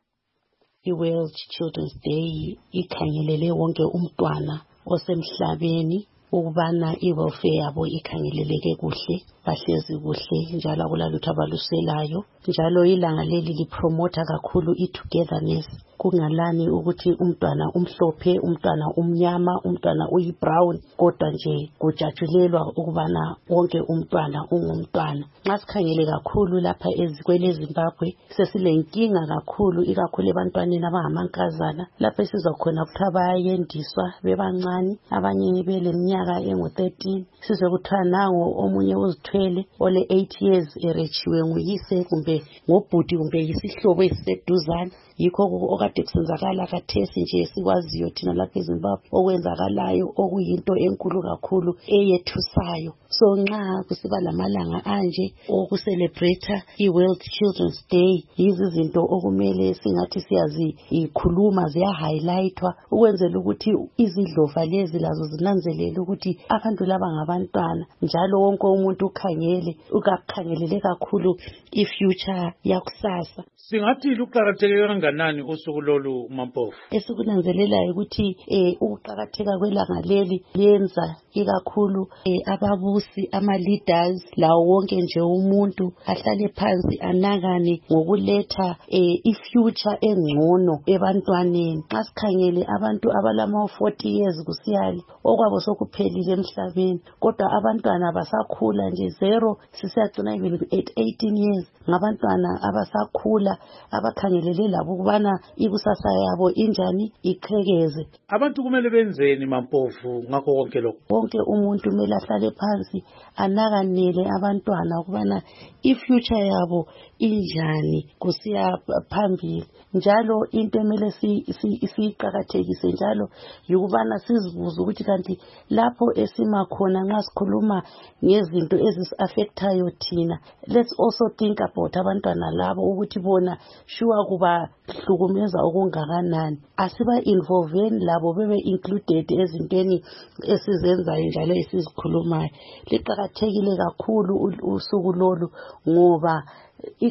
I-World Children's Day ikhangelele wonke umntwana osemhlabeni ukubana i-welfare yabo ikhangeleleke kuhle, bahlezi kuhle njalo akulalutho abaluselayo. Njalo ilanga leli lipromota kakhulu i-togetherness, kungalani ukuthi umntwana umhlophe, umntwana umnyama, umntwana uyi-brown, kodwa nje kujatshulelwa ukubana wonke umntwana ungumntwana. Nxa sikhangele kakhulu lapha kweleZimbabwe sesilenkinga kakhulu ikakhulu ebantwaneni abangamankazana lapha esizwa khona kuthiwa bayayendiswa bebancane, abanye beleminyaka engu-13, sizwe kuthiwa nango omunye uzithwele ole 8 years erechiwe nguyise kumbe ngobhudi kumbe yisihlobo esiseduzane. Yikho okade kusenzakala kathesi nje sikwaziyo thina lapha eZimbabwe okwenzakalayo okuyinto enkulu kakhulu eyethusayo. So nxa kusiba lamalanga anje okucelebrate i-World Children's Day, yizi zinto okumele singathi siyazikhuluma, ziya-highlightwa ukwenzela ukuthi izidlova lezi lazo zinanzelele ukuthi abantu laba ngabantwana njalo wonke umuntu ukakhangelele kakhulu i-future yakusasa. Singathi luqakatheke kanganani usuku lolu Mampofu? Esikunanzelelayo ukuthi ukuqakatheka kwelanga leli lenza ikakhulu ababusi, ama-leaders, lawo wonke nje umuntu ahlale phansi anakane ngokuletha i-future engcono ebantwaneni. Nxa sikhangele abantu abalama 40 years kusiyali okwabo sokuphelile emhlabeni, kodwa abantwana basakhula nje 0 sisiyagcina even at 18 years ngabantwana abasakhula abakhangelele labo ukubana ikusasa yabo injani iqhekeze. Abantu kumele benzeni Mampofu ngakho konke lokho? Wonke umuntu kumele ahlale phansi anakanele abantwana ukubana i-future yabo injani kusiya phambili. Njalo into emele siyiqakathekise njalo yikubana sizibuze ukuthi kanti lapho esimakhona nxa sikhuluma ngezinto ezisi-affectayo thina, let's also think about abantwana labo ukuthi bona sure kubahlukumeza okungakanani. Asiba-involveni labo bebe included ezintweni esizenzayo njalo esizikhulumayo. Liqakathekile kakhulu usuku lolu ngoba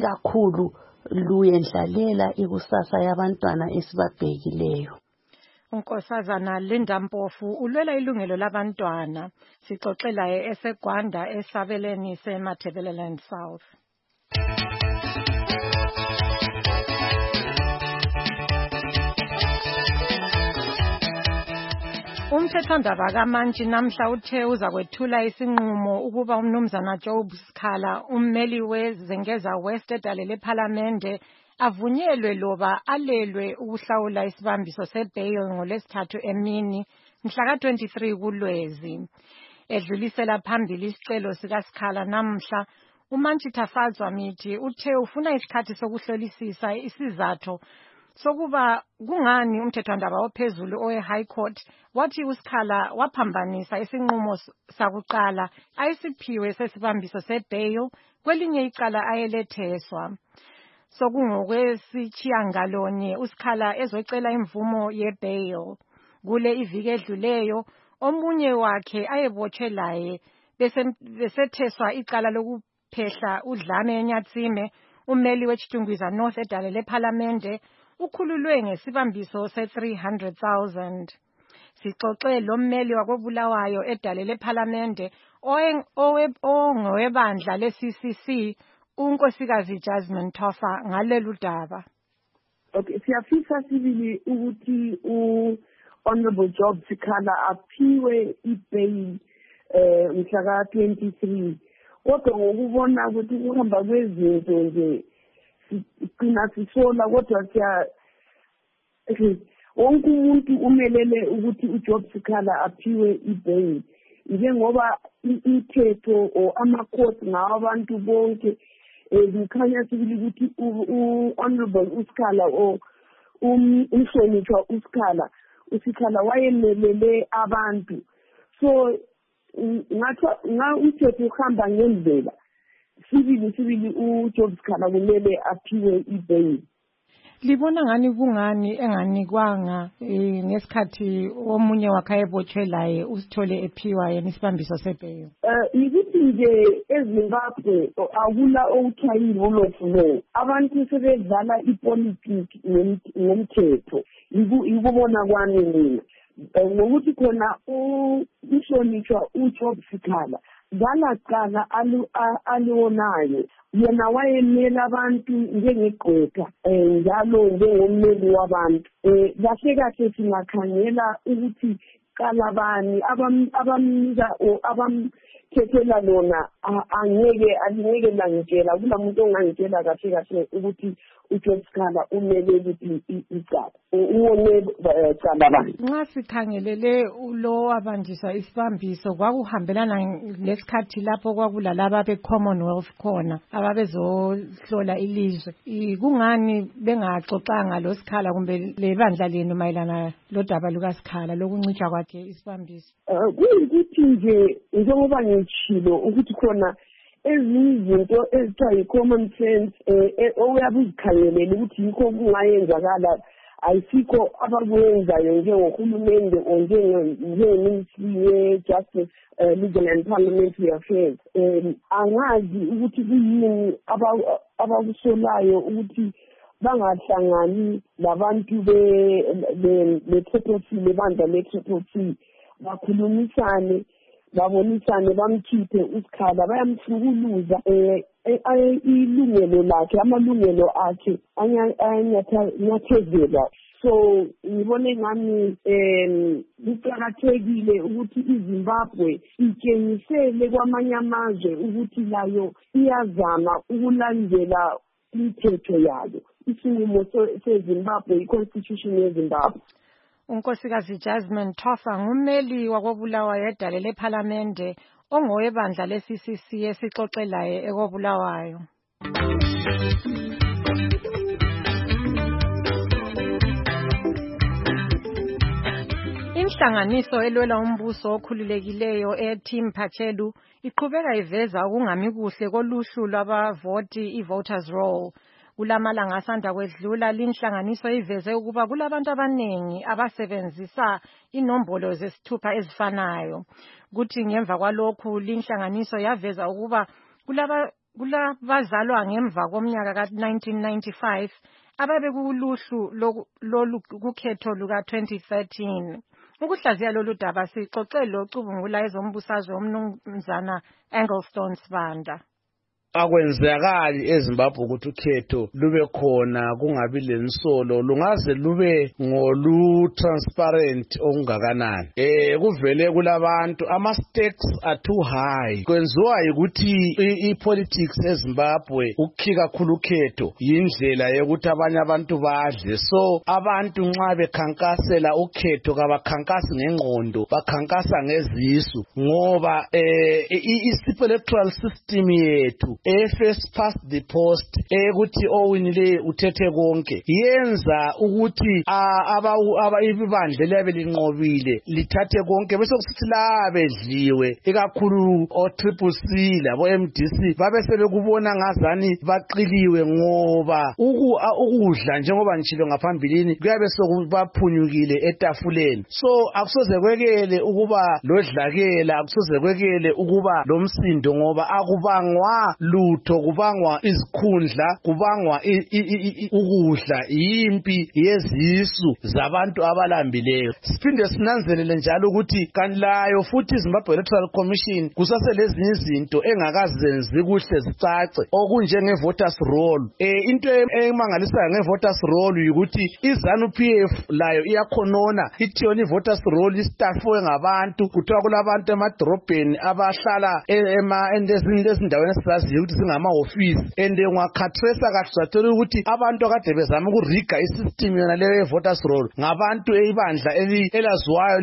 ikakhulu luyendlalela ikusasa yabantwana esibabhekileyo. Unkosazana Linda Mpofu ulwela ilungelo labantwana. Sixoxela eseGwanda esabeleni seMatabeleland South. Umthethwandaba kaMantshi namhla uthe uza kwethula isinqumo ukuba umnumzana Job Sikhala, ummeli weZengeza West edalele ePhalamende, avunyelwe loba alelwe ukuhlawula isibambiso sebail ngoLwesithathu emini mhla ka-23 kuLwezi. Edlulisela phambili isicelo sikaSikhala namhla, uMantshi Thafazwa Mithi uthe ufuna isikhathi sokuhlolisisa isizathu sokuba kungani umthethwandaba ophezulu owe-High Court wathi uSikhala waphambanisa isinqumo sakuqala ayisiphiwe sesibambiso sebail kwelinye icala ayeletheswa. Sokungokwesitshiyangalonye uSikhala ezocela imvumo yebail. Kule iviki edluleyo omunye wakhe ayebotshwe laye besetheswa icala lokuphehla udlame eNyatsime, ummeli weChitungwiza North edalele ePhalamende ukhululwe ngesibambiso se-300,000. Sixoxe lo mmeli wakoBulawayo edalele ePhalamende ongowebandla le-CCC unkosikazi Jasmine Tofa ngalelu daba. Okay, siyafisa sibili ukuthi Honorable Job Sikhala aphiwe ibail mhla ka-23. Kodwa ngokubona ukuthi ukuhamba kwezinto nje sigcina sisola kodwa wonke umuntu umelele ukuthi uJob Sikhala aphiwe ibail. Njengoba imithetho o amakhoti ngawabantu bonke kukhanya sibili ukuthi u-Honorable uSikhala o umhlonishwa uSikhala wayemelele abantu. So nga umthetho uhamba ngendlela sibili uJob Sikhala kumele aphiwe ibail. Libona ngani kungani enganikwanga ngesikhathi omunye wakhe ayebotshwe laye usithole ephiwa yena isibambiso sebail? Ukuthi nje eZimbabwe akula okuthiwa rule of law. Abantu sebedlala ipolitiki ngomthetho. Yikubona kwami mina. Ngokuthi khona umhlonishwa uJob Sikhala ngalaqala alionayo yena wayemela abantu njengegqwetha njalo njengommeli wabantu. Kahle kahle singakhangela ukuthi kalabani abamnika abamthethela lona alingeke langitshela kulamuntu ongangitshela kahle kahle ukuthi uJob Sikhala umele ukuthi icala uwone cala bani. Nxa sikhangelele lo abanjiswa isibambiso kwakuhambelana lesikhathi lapho kwakulalaba be-Commonwealth khona ababezohlola ilizwe. Kungani bengaxoxanga lo Sikhala kumbe lebandla lenu mayelana lodaba lukaSikhala lokuncitshwa kwakhe isibambiso? Kuyikuthi nje njengoba ngitshilo ukuthi khona ezinye izinto ezithiwa yi-common sense oyabe uzikhangelele ukuthi yikho kungayenzakala ayisikho abakwenzayo njengohulumende o njengeministry ye-Justice, Legal and Parliamentary Affairs. Angazi ukuthi kuyini abakusolayo ukuthi bangahlangani labantu be-Triple C, lebandla le-Triple C, bakhulumisane babonisane bamkhiphe uSikhala bayamhlukuluza ilungelo lakhe amalungelo akhe anyathezelwa. So ngibone ngami kuqakathekile ukuthi iZimbabwe itshengisele kwamanye amazwe ukuthi layo iyazama ukulandela imithetho yayo. Isinqumo seZimbabwe, i-Constitution yeZimbabwe. Unkosikazi Jasmine Tofa ngummeli wakoBulawayo edalele ePhalamende ongowebandla le-CCC esixoxelayo ekoBulawayo. Inhlanganiso elwela umbuso okhululekileyo ethi Mphathelu iqhubeka iveza ukungami kuhle koluhlu lwabavoti i-voters roll. Kulamalanga asanda kwedlula linhlanganiso iveze ukuba kulabantu abanengi abasebenzisa inombolo zesithupha ezifanayo. Kuthi ngemva kwalokhu linhlanganiso yaveza ukuba kulabazalwa ngemva komnyaka ka-1995 ababe kuluhlu lolu kukhetho luka-2013. Ukuhlaziya lolu daba sixoxe locubungula ezombusazwe umnumzana Englestone Sibanda. Akwenzakali eZimbabwe ukuthi ukhetho lube khona kungabi lensolo lungaze lube ngolu transparent okungakanani kuvele kulabantu ama stakes are too high kwenziwa ukuthi ipolitics eZimbabwe ukukhika kakhulu ukhetho yindlela yokuthi abanye abantu badle so abantu nxa bekhankasela ukhetho kabakhankasi ngengqondo bakhankasa ngezisu ngoba electoral system yethu first past the post ukuthi owinile uthethe konke yenza ukuthi ibandla liyabe linqobile lithathe konke bese kusithi la bedliwe ikakhulu o triple C labo MDC babe sebekubona ngazani baqiliwe ngoba ukudla njengoba ngitshilo ngaphambilini kuyabe sokubaphunyukile etafuleni so akusoze kwekele ukuba lodlakela akusoze kwekele ukuba lomsindo ngoba akubangwa lutho kubangwa izikhundla kubangwa ukudla yimpi yezisu zabantu abalambileyo siphinde sinanzelele njalo ukuthi kanilayo futhi Zimbabwe Electoral Commission kusaselezinye izinto engakazenzi kuhle zicace okunjenge voters roll into emangalisayo ngevoters roll ukuthi iZANU-PF layo iyakhonona ithi yona ivoters roll istaffwe ngabantu kuthiwa kulabantu emadrobheni abahlala ezindaweni esizaziyo ukuthi singama-ofisi and ungakhatresa kahle uzathola ukuthi abantu akade bezama ukuriga isystem yona leyo ye-voters roll ngabantu ibandla elaziwayo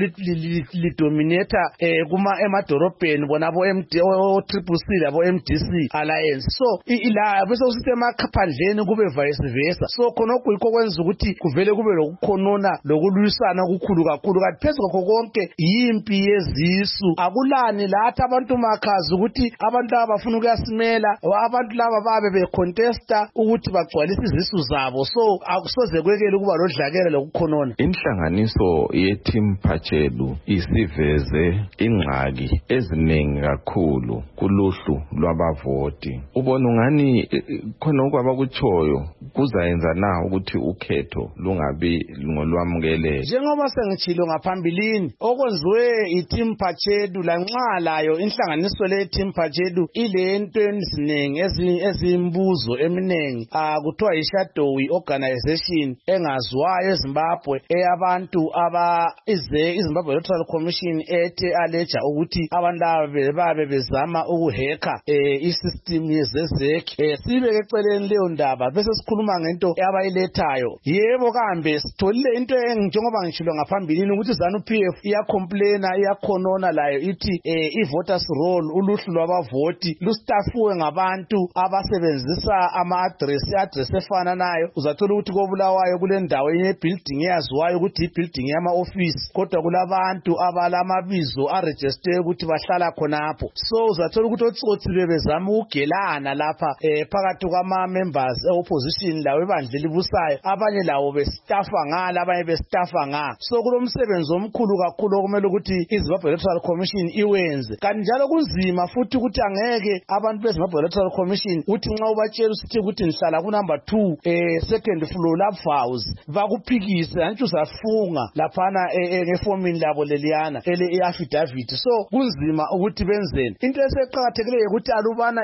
lidominata emadorobheni bonabo triple C labo MDC alliance so ila bese kusithi emaphandleni kube vice versa so khonokho yikho kwenza ukuthi kuvele kube lokukhonona lokulwisana okukhulu kakhulu kanti phezu kokho konke yimpi yezisu akulani lathi abantu makhazi ukuthi abantu laba bafuna ukuyasimela abantu laba babe becontesta ukuthi bagcwalise izisu zabo so akusoze kwekele ukuba lodlakela lokukhonona inhlanganiso yeTeam Pachelu isiveze ingxaki eziningi kakhulu kuluhlu lwabavoti ubona ungani khona okwabakutshoyo kuzayenza na ukuthi ukhetho lungabi ngolwamukeleyo njengoba sengitshilo ngaphambilini okwenziwe iTeam Pachelu lanxa layo inhlanganiso leTeam Pachelu ilento eziningi ezimbuzo eminengi kuthiwa yi-shadowy organization engaziwayo eZimbabwe eyabantu iZimbabwe Electoral Commission ethe aleja ukuthi abantu babe bezama ukuheka isystem yezezek sibeke eceleni leyo ndaba bese sikhuluma ngento abayilethayo yebo kambe sitholile into njengoba ngitshilo ngaphambilini ukuthi ZANU-PF iyacomplaina iyakhonona layo ithi i-voters roll uluhlu lwabavoti lustafuwe ngabantu abasebenzisa ama-address efana nayo uzathola ukuthi kobulawayo kule ndawo enye building eyaziwayo ukuthi i-building yama-office kodwa kulabantu abalamabizo aregistered ukuthi bahlala khonapho so uzathola ukuthi otsotsi bebezama ukugelana lapha phakathi kwama-members e-opposition lawo ebandla elibusayo abanye lawo bestafa ngala abanye bestafa nga so kulomsebenzi omkhulu kakhulu okumele ukuthi iZimbabwe Electoral Commission iwenze kanti njalo kunzima futhi ukuthi angeke abantu beZimbabwe Electoral Commission uthi nxa ubatshela usithi ukuthi nihlala ku-number 2 second floor lab house bakuphikise antshi uzafunga laphana ngefomini labo leliyana i-affidavit so kunzima ukuthi benzeni into eseqakathekileyo ukuthi alubana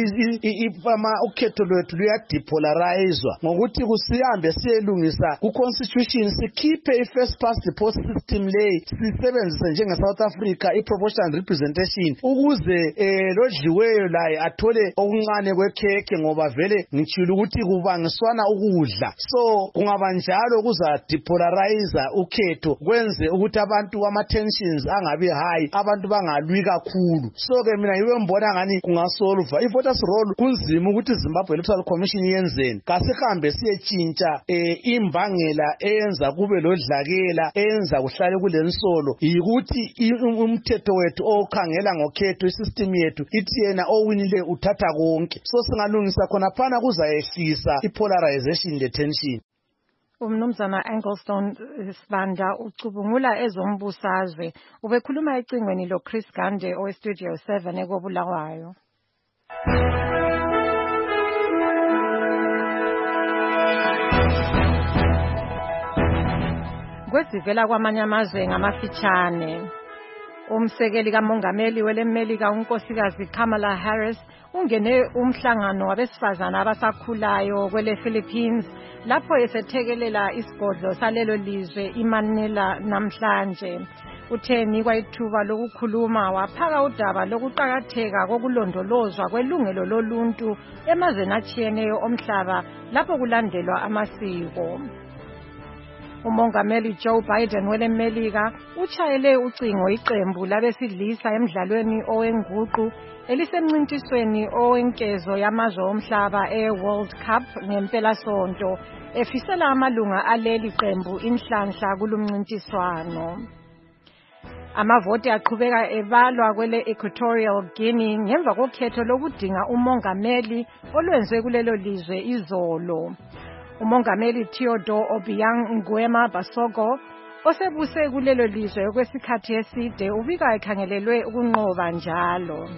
ukhetho lwethu luyadepolarizwa ngokuthi kusihambe siyelungisa ku-constitution sikhiphe i-first past the post system leyi sisebenzise njenge-South Africa i-proportional representation ukuze lodliweyo laye athole okuncane kwekhekhe ngoba vele ngitshilo ukuthi kubangiswana ukudla so kungaba njalo kuzadepolarize ukhetho kwenze ukuthi abantu ama-tensions angabi high abantu bangalwi kakhulu so ke mina yiwe mbona ngani kungasolva i-voters roll kunzima ukuthi Zimbabwe Electoral Commission yenzeni kasihambe siyetshintsha imbangela eyenza kube lodlakela eyenza kuhlale kulensolo yikuthi umthetho wethu okhangela ngokhetho isystem yethu ithi yena owinile uthatha konke so singalungisa khona phana kuzayehlisa ipolarization le-tension Umnumzana Englestone Sibanda ucubungula ezombusazwe ubekhuluma ecingweni lo Chris Gande oweStudio 7 ekobulawayo kwezivela kwamanye amazwe ngamafitshane. Umsekeli kamongameli welemelika unkosikazi Kamala Harris ungene umhlangano wabesifazana abasakhulayo kwele Philippines lapho esethekelela isigodlo salelo lizwe iManila namhlanje. Utheni kwayithuba lokukhuluma waphaka udaba lokuqhakatheka kokulondolozwa kwelungelo loluntu emazweni atshiyeneyo omhlaba lapho kulandelwa amasiko. Umongameli Joe Biden welemelika utshayele ucingo iqembu labesilisa emidlalweni owenguqu elisemncintisweni owenkezo yamazwe omhlaba eWorld Cup ngempelasonto efisela amalunga aleli qembu inhlanhla kulumncintiswano. Amavoti aqhubeka ebalwa kwele Equatorial Guinea ngemva kokhetho lokudinga umongameli olwenziwe kulelo lizwe izolo. Umongameli Theodore Obiang Nguema Basogo osebuse kulelo lizwe kwesikhathi eside ubika ekhangelelwe ukunqoba njalo.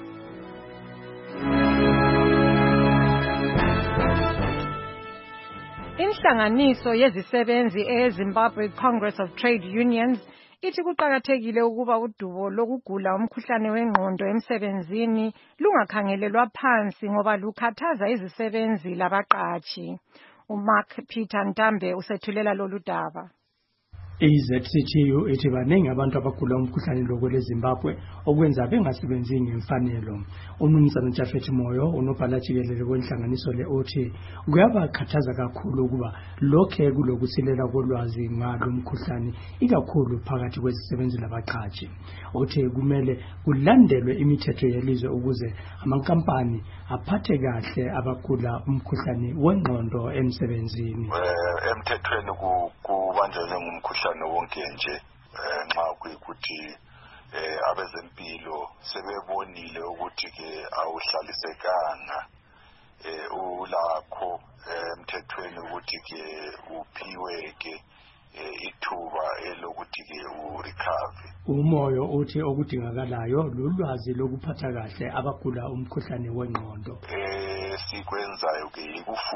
Inhlanganiso yezisebenzi eZimbabwe Congress of Trade Unions ithi kuqhakathekile ukuba udubo lokugula umkhuhlane wengqondo emsebenzini lungakhangelelwa phansi ngoba lukhathaza izisebenzi labaqatshi. uMark Peter Ntambe usethulela lolu daba. iZCTU ithi baningi abantu abagula umkhuhlane lo kwele Zimbabwe okwenza bengasebenzi ngemfanelo. Umnumzana Jafet Moyo unobhala jikelele kwenhlanganiso le uthi kuyabakhathaza kakhulu ukuba lokhe kulokusilela kolwazi ngalo mkhuhlane ikakhulu phakathi kwezisebenzi labaqhatshi. Uthi kumele kulandelwe imithetho yelizwe ukuze amankampani aphathe kahle abagula umkhuhlane wengqondo emsebenzini. Emthethweni kubanjwe ngumkhuhlane wonke nje nxa kuyikuthi abezempilo sebebonile ukuthi ke awuhlalisekanga ulakho emthethweni ukuthi ke uphiwe ke ithuba elokuthi ke urecover. Umoyo uthi okudingakalayo lolwazi lokuphatha kahle abagula umkhuhlane wengqondo. Sikwenzayo ke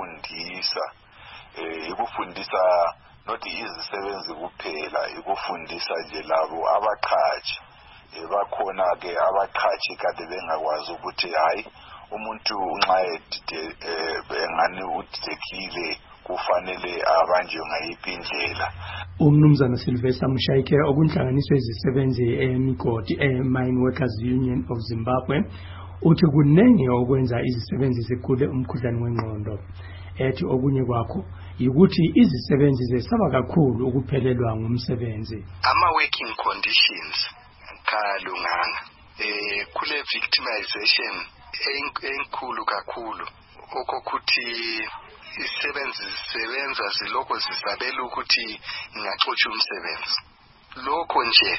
ikufundisa not izisebenzi kuphela ikufundisa nje labo abaqhatshi bakhona ke abaqhatshi kade bengakwazi ukuthi hayi umuntu nxa engani udidekile kufanele abanjwe ngayiphi indlela. Umnumzana Sylvester Mshayike okunhlanganiswe izisebenzi emigodi Mine Workers Union of Zimbabwe uthi kunenge okwenza izisebenzi zigule umkhuhlane wengqondo. Ethi okunye kwakho yikuthi izisebenzi zesaba kakhulu ukuphelelwa ngumsebenzi. Working conditions kalunganga kule victimization enkulu kakhulu okokuthi isebenza ziloko zisabela ukuthi ingaxotsha umsebenzi. Lokho nje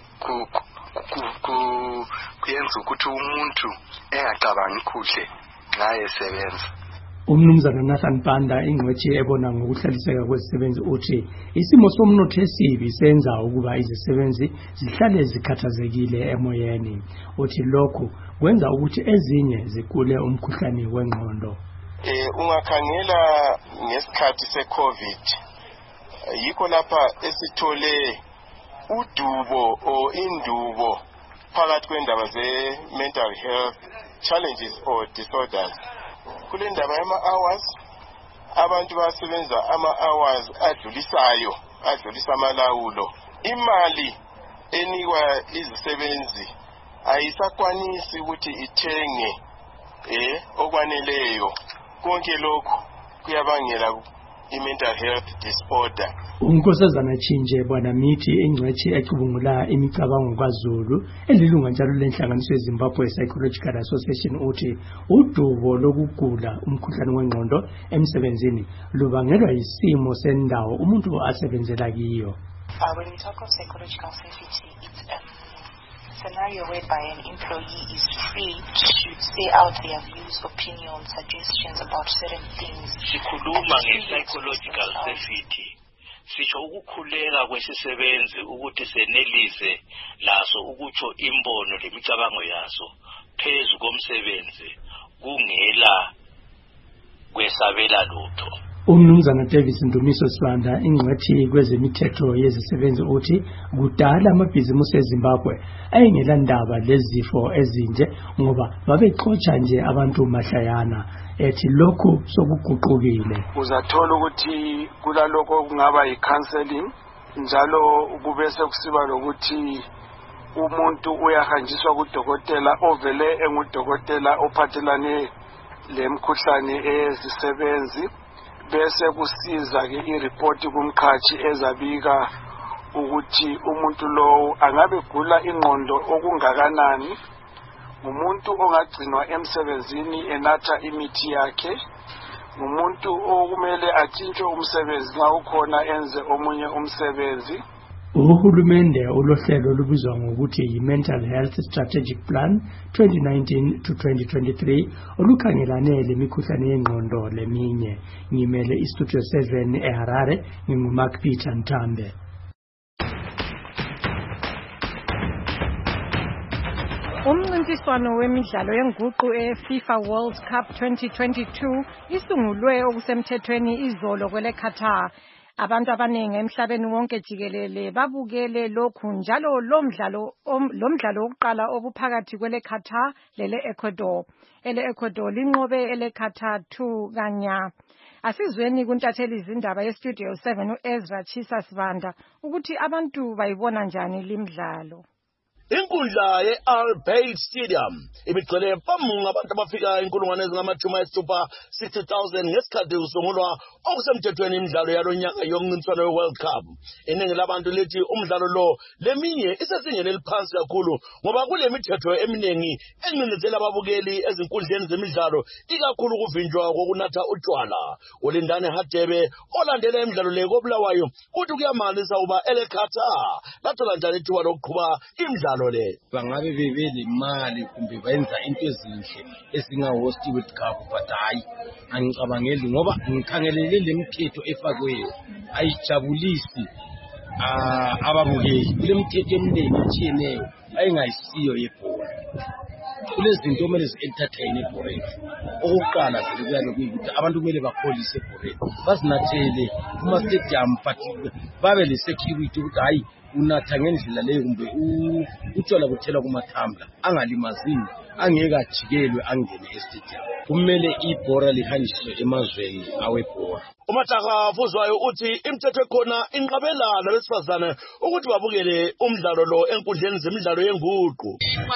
kuyenza ukuthi umuntu engacabangi kuhle nxa esebenza. Umnumzana Nathan Banda ingcwethi ebona ngokuhlaliseka kwezisebenzi uthi isimo somnotho esibi senza ukuba izisebenzi zihlale zikhathazekile emoyeni. Uthi lokhu kwenza ukuthi ezinye zigule umkhuhlane wengqondo. Ungakhangela ngesikhathi seCovid yikho lapha esithole udubo o indubo phakathi kwendaba ze-mental health challenges or disorders. Kule ndaba yama-hours abantu basebenza ama-hours adlulisa amalawulo. Imali enikwa izisebenzi ayisakwanisi ukuthi ithenge okwaneleyo. Konke lokhu kuyabangela i-mental health disorder. Unkosazana Chinje bwana mithi ingcwethi ecubungula imicabango kwaZulu elilunga njalo lenhlanganiso yeZimbabwe Psychological Association uthi udubo lokugula umkhuhlane wengqondo emsebenzini lubangelwa yisimo sendawo umuntu asebenzela kiyo. When we talk of psychological safety, it's a scenario whereby an employee is free to say out their views, opinions, suggestions about certain things. Sikhuluma nge-psychological safety. Sisho ukukhuleka kwesisebenzi ukuthi senelise laso ukutsho imbono lemicabango yaso phezu komsebenzi kungela kwesabela lutho. Umnumzana Davis Ndumiso Sibanda ingcwethi kwezemithetho yezisebenzi uthi kudala amabhizimusi eZimbabwe ayengela ndaba lezifo ezinje ngoba babexotsha nje abantu mahlayana. Ethi lokhu sokuguqukile. Uzathola ukuthi kulalokho kungaba yi-counseling njalo kube sekusiba lokuthi umuntu uyahanjiswa kudokotela ovele engudokotela ophathelane lemkhuhlane ezisebenzi bese kusiza ke ireport kumqhathi ezabika ukuthi umuntu lo angabe gula ingqondo okungakanani, umuntu ongagcinwa emsebenzini enatha imithi yakhe, umuntu okumele atshintshwe umsebenzi nxa ukhona enze omunye umsebenzi. Uhulumende ulohlelo olubizwa ngokuthi yi-Mental Health Strategic Plan 2019 to 2023 olukhangelane lemikhuhlane yengqondo leminye. Ngimele iStudio 7 eHarare, nginguMark Peter Ntambe. Umncintiswano wemidlalo yenguqu eFIFA World Cup 2022 isungulwe okusemthethweni izolo kwele Qatar. Abantu abaningi emhlabeni wonke jikelele babukele lokhu njalo lo mdlalo wokuqala obuphakathi kwele Qatar lele Ecuador. Ele Ecuador linqobe ele Qatar 2-0. Asizweni kuntatheli izindaba yeStudio 7 uEzra Chisa Sibanda ukuthi abantu bayibona njani limdlalo. Inkundla ye-Al Bayt Stadium ibigcwele pamunga abantu abafika inkulungwane ezingama-60,000 ngesikhathi kusungulwa okusemthethweni imidlalo yalonyaka yomncintiswano we-World Cup. Iningi labantu lithi umdlalo lo leminye isezingeni eliphansi kakhulu ngoba kule mithetho eminingi encinizela ababukeli ezinkundleni zemidlalo, ikakhulu kuvinjwa kokunatha utshwala. Ulindane Hadebe olandela imidlalo le koBulawayo uthi kuyamangalisa uba ele Qatar lathola njani ithuba lokuqhuba imidlalo. Bangabe bebele imali kumbe bayenza into ezinhle esinga-host World Cup, but hayi angicabangeli ngoba ngikhangelele lemithetho efakweyo ayijabulisi ababukeli. Kule mithetho eminingi etshiyeneyo ayingayisiyo yebhola. Kulezinto kumele zi-entertain ebholeni. Okokuqala vele kuyalo kuyikuthi abantu kumele bakholise ebholeni, bazinathele kuma-stadium but babe le-security ukuthi hayi unatha ngendlela leyo kumbe utshwala buthela kumathambla angalimazini, angeke ajikelwe angene estadium. Kumele ibhora lihanjiswe emazweni awebhora. uMataka Fuzwayo uthi imithetho ekhona inqabelana labesifazane ukuthi babukele umdlalo lo enkundleni zemidlalo yenguqu.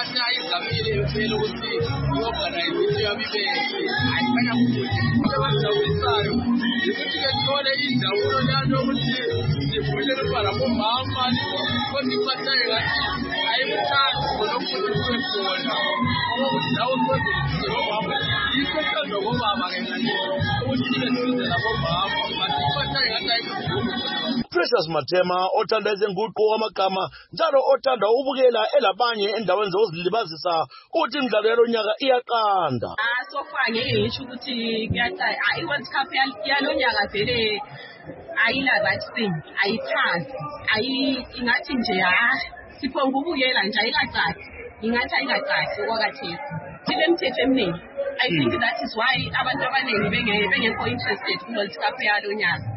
Precious Matema othanda izenguqu amagama njalo othanda ubukela elabanye endaweni zokuzilibazisa uthi imidlalo yalonyaka iyaqanda. So far ngeke ngisho ukuthi kuyaqala i-World Cup yalonyaka vele ayila right thing, ayiphansi, ingathi nje siphonga ubukela nje ayikacaci, ingathi ayikacaci okwakhathesi. Ile mithetho eminingi, I think that is why abantu abaningi bengekho interested ku-World Cup yalonyaka.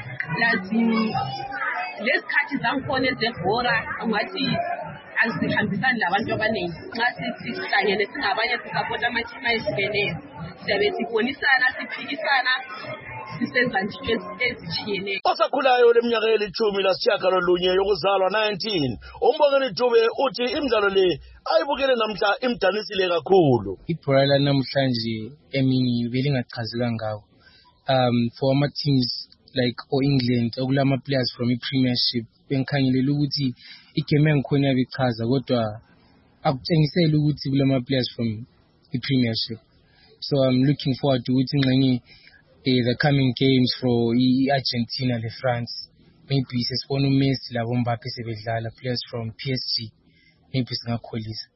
Lesikhathi zangikhona ezebhora ungathi azihambisani labantu abaningi. Nxa sihlangene singabanye sisapota amathimu ayehlukeneyo siyabe sibonisana siphikisana sisenza nje ezitshiyeneyo. Osakhulayo leminyaka eli-10 yokuzalwa 19 uMbongeni Dube uthi imidlalo le ayibukele namhla imdanisile kakhulu. Ibhola lanamhlanje emini belingachazi kangako for ama teams like England okulama players from i-Premiership bengikhangelela ukuthi igame engikhona yabichaza kodwa akutshengisela ukuthi kulama players from i-Premiership. So I'm looking forward to ukuthi ngxenye the coming games for i-Argentina le France, maybe sesibona uMessi labo Mbappe sebedlala, players from PSG, maybe singakholisa.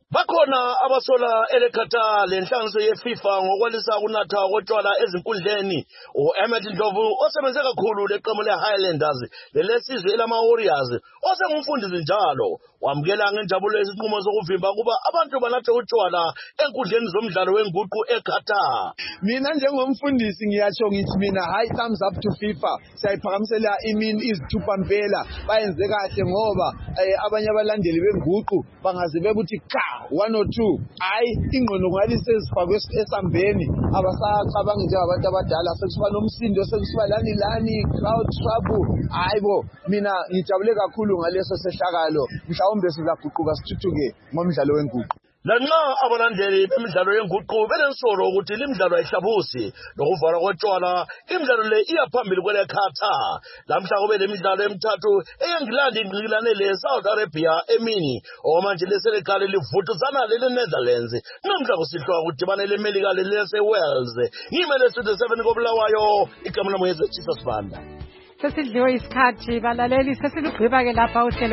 Bakhona abasola eleKhatar lenhlanganiso yeFIFA ngokwalisa ukunatha kotshwala ezinkundleni. U-Ahmed Ndlovu osebenze kakhulu leqembu le-Highlanders lelesizwe elama-Warriors osengumfundisi njalo wamukela ngenjabulo isinqumo sokuvimba kuba abantu banathe utshwala enkundleni zomdlalo wenguqu eQatar. Mina njengomfundisi ngiyatsho ngithi mina high thumbs up to FIFA. Siyayiphakamisela imini izithupha mpela bayenze kahle ngoba abanye abalandeli benguqu bangaze bebuthi ka 1 or 2 hayi ingqondo ngathi sezifakwe esambeni abasacabangi njengabantu abadala sekusiba nomsindo sekusiba lani crowd trouble hayibo mina ngijabule kakhulu ngaleso sehlakalo mhlawumbe sizaguquka sithuthuke ngomdlalo wenguqu. Lanxa abalandeli bemidlalo yenguqu belensolo ukuthi limidlalo ayihlabusi nokuvala kotshwala imidlalo le iyaphambili kweleKhatar. Lamhla kube lemidlalo emithathu eNgilandi ingqikilane leSouth Arabia emini okwamanje leSenegal livuthuzana leNetherlands. Namhla kusihlwa kudibane leMelika leLaseWales. Ngimele Studio 7 koBulawayo igama lami ngeZechisa Sibanda. Sesidliwe isikhathi balaleli sesilugqiba ke lapha uhlelo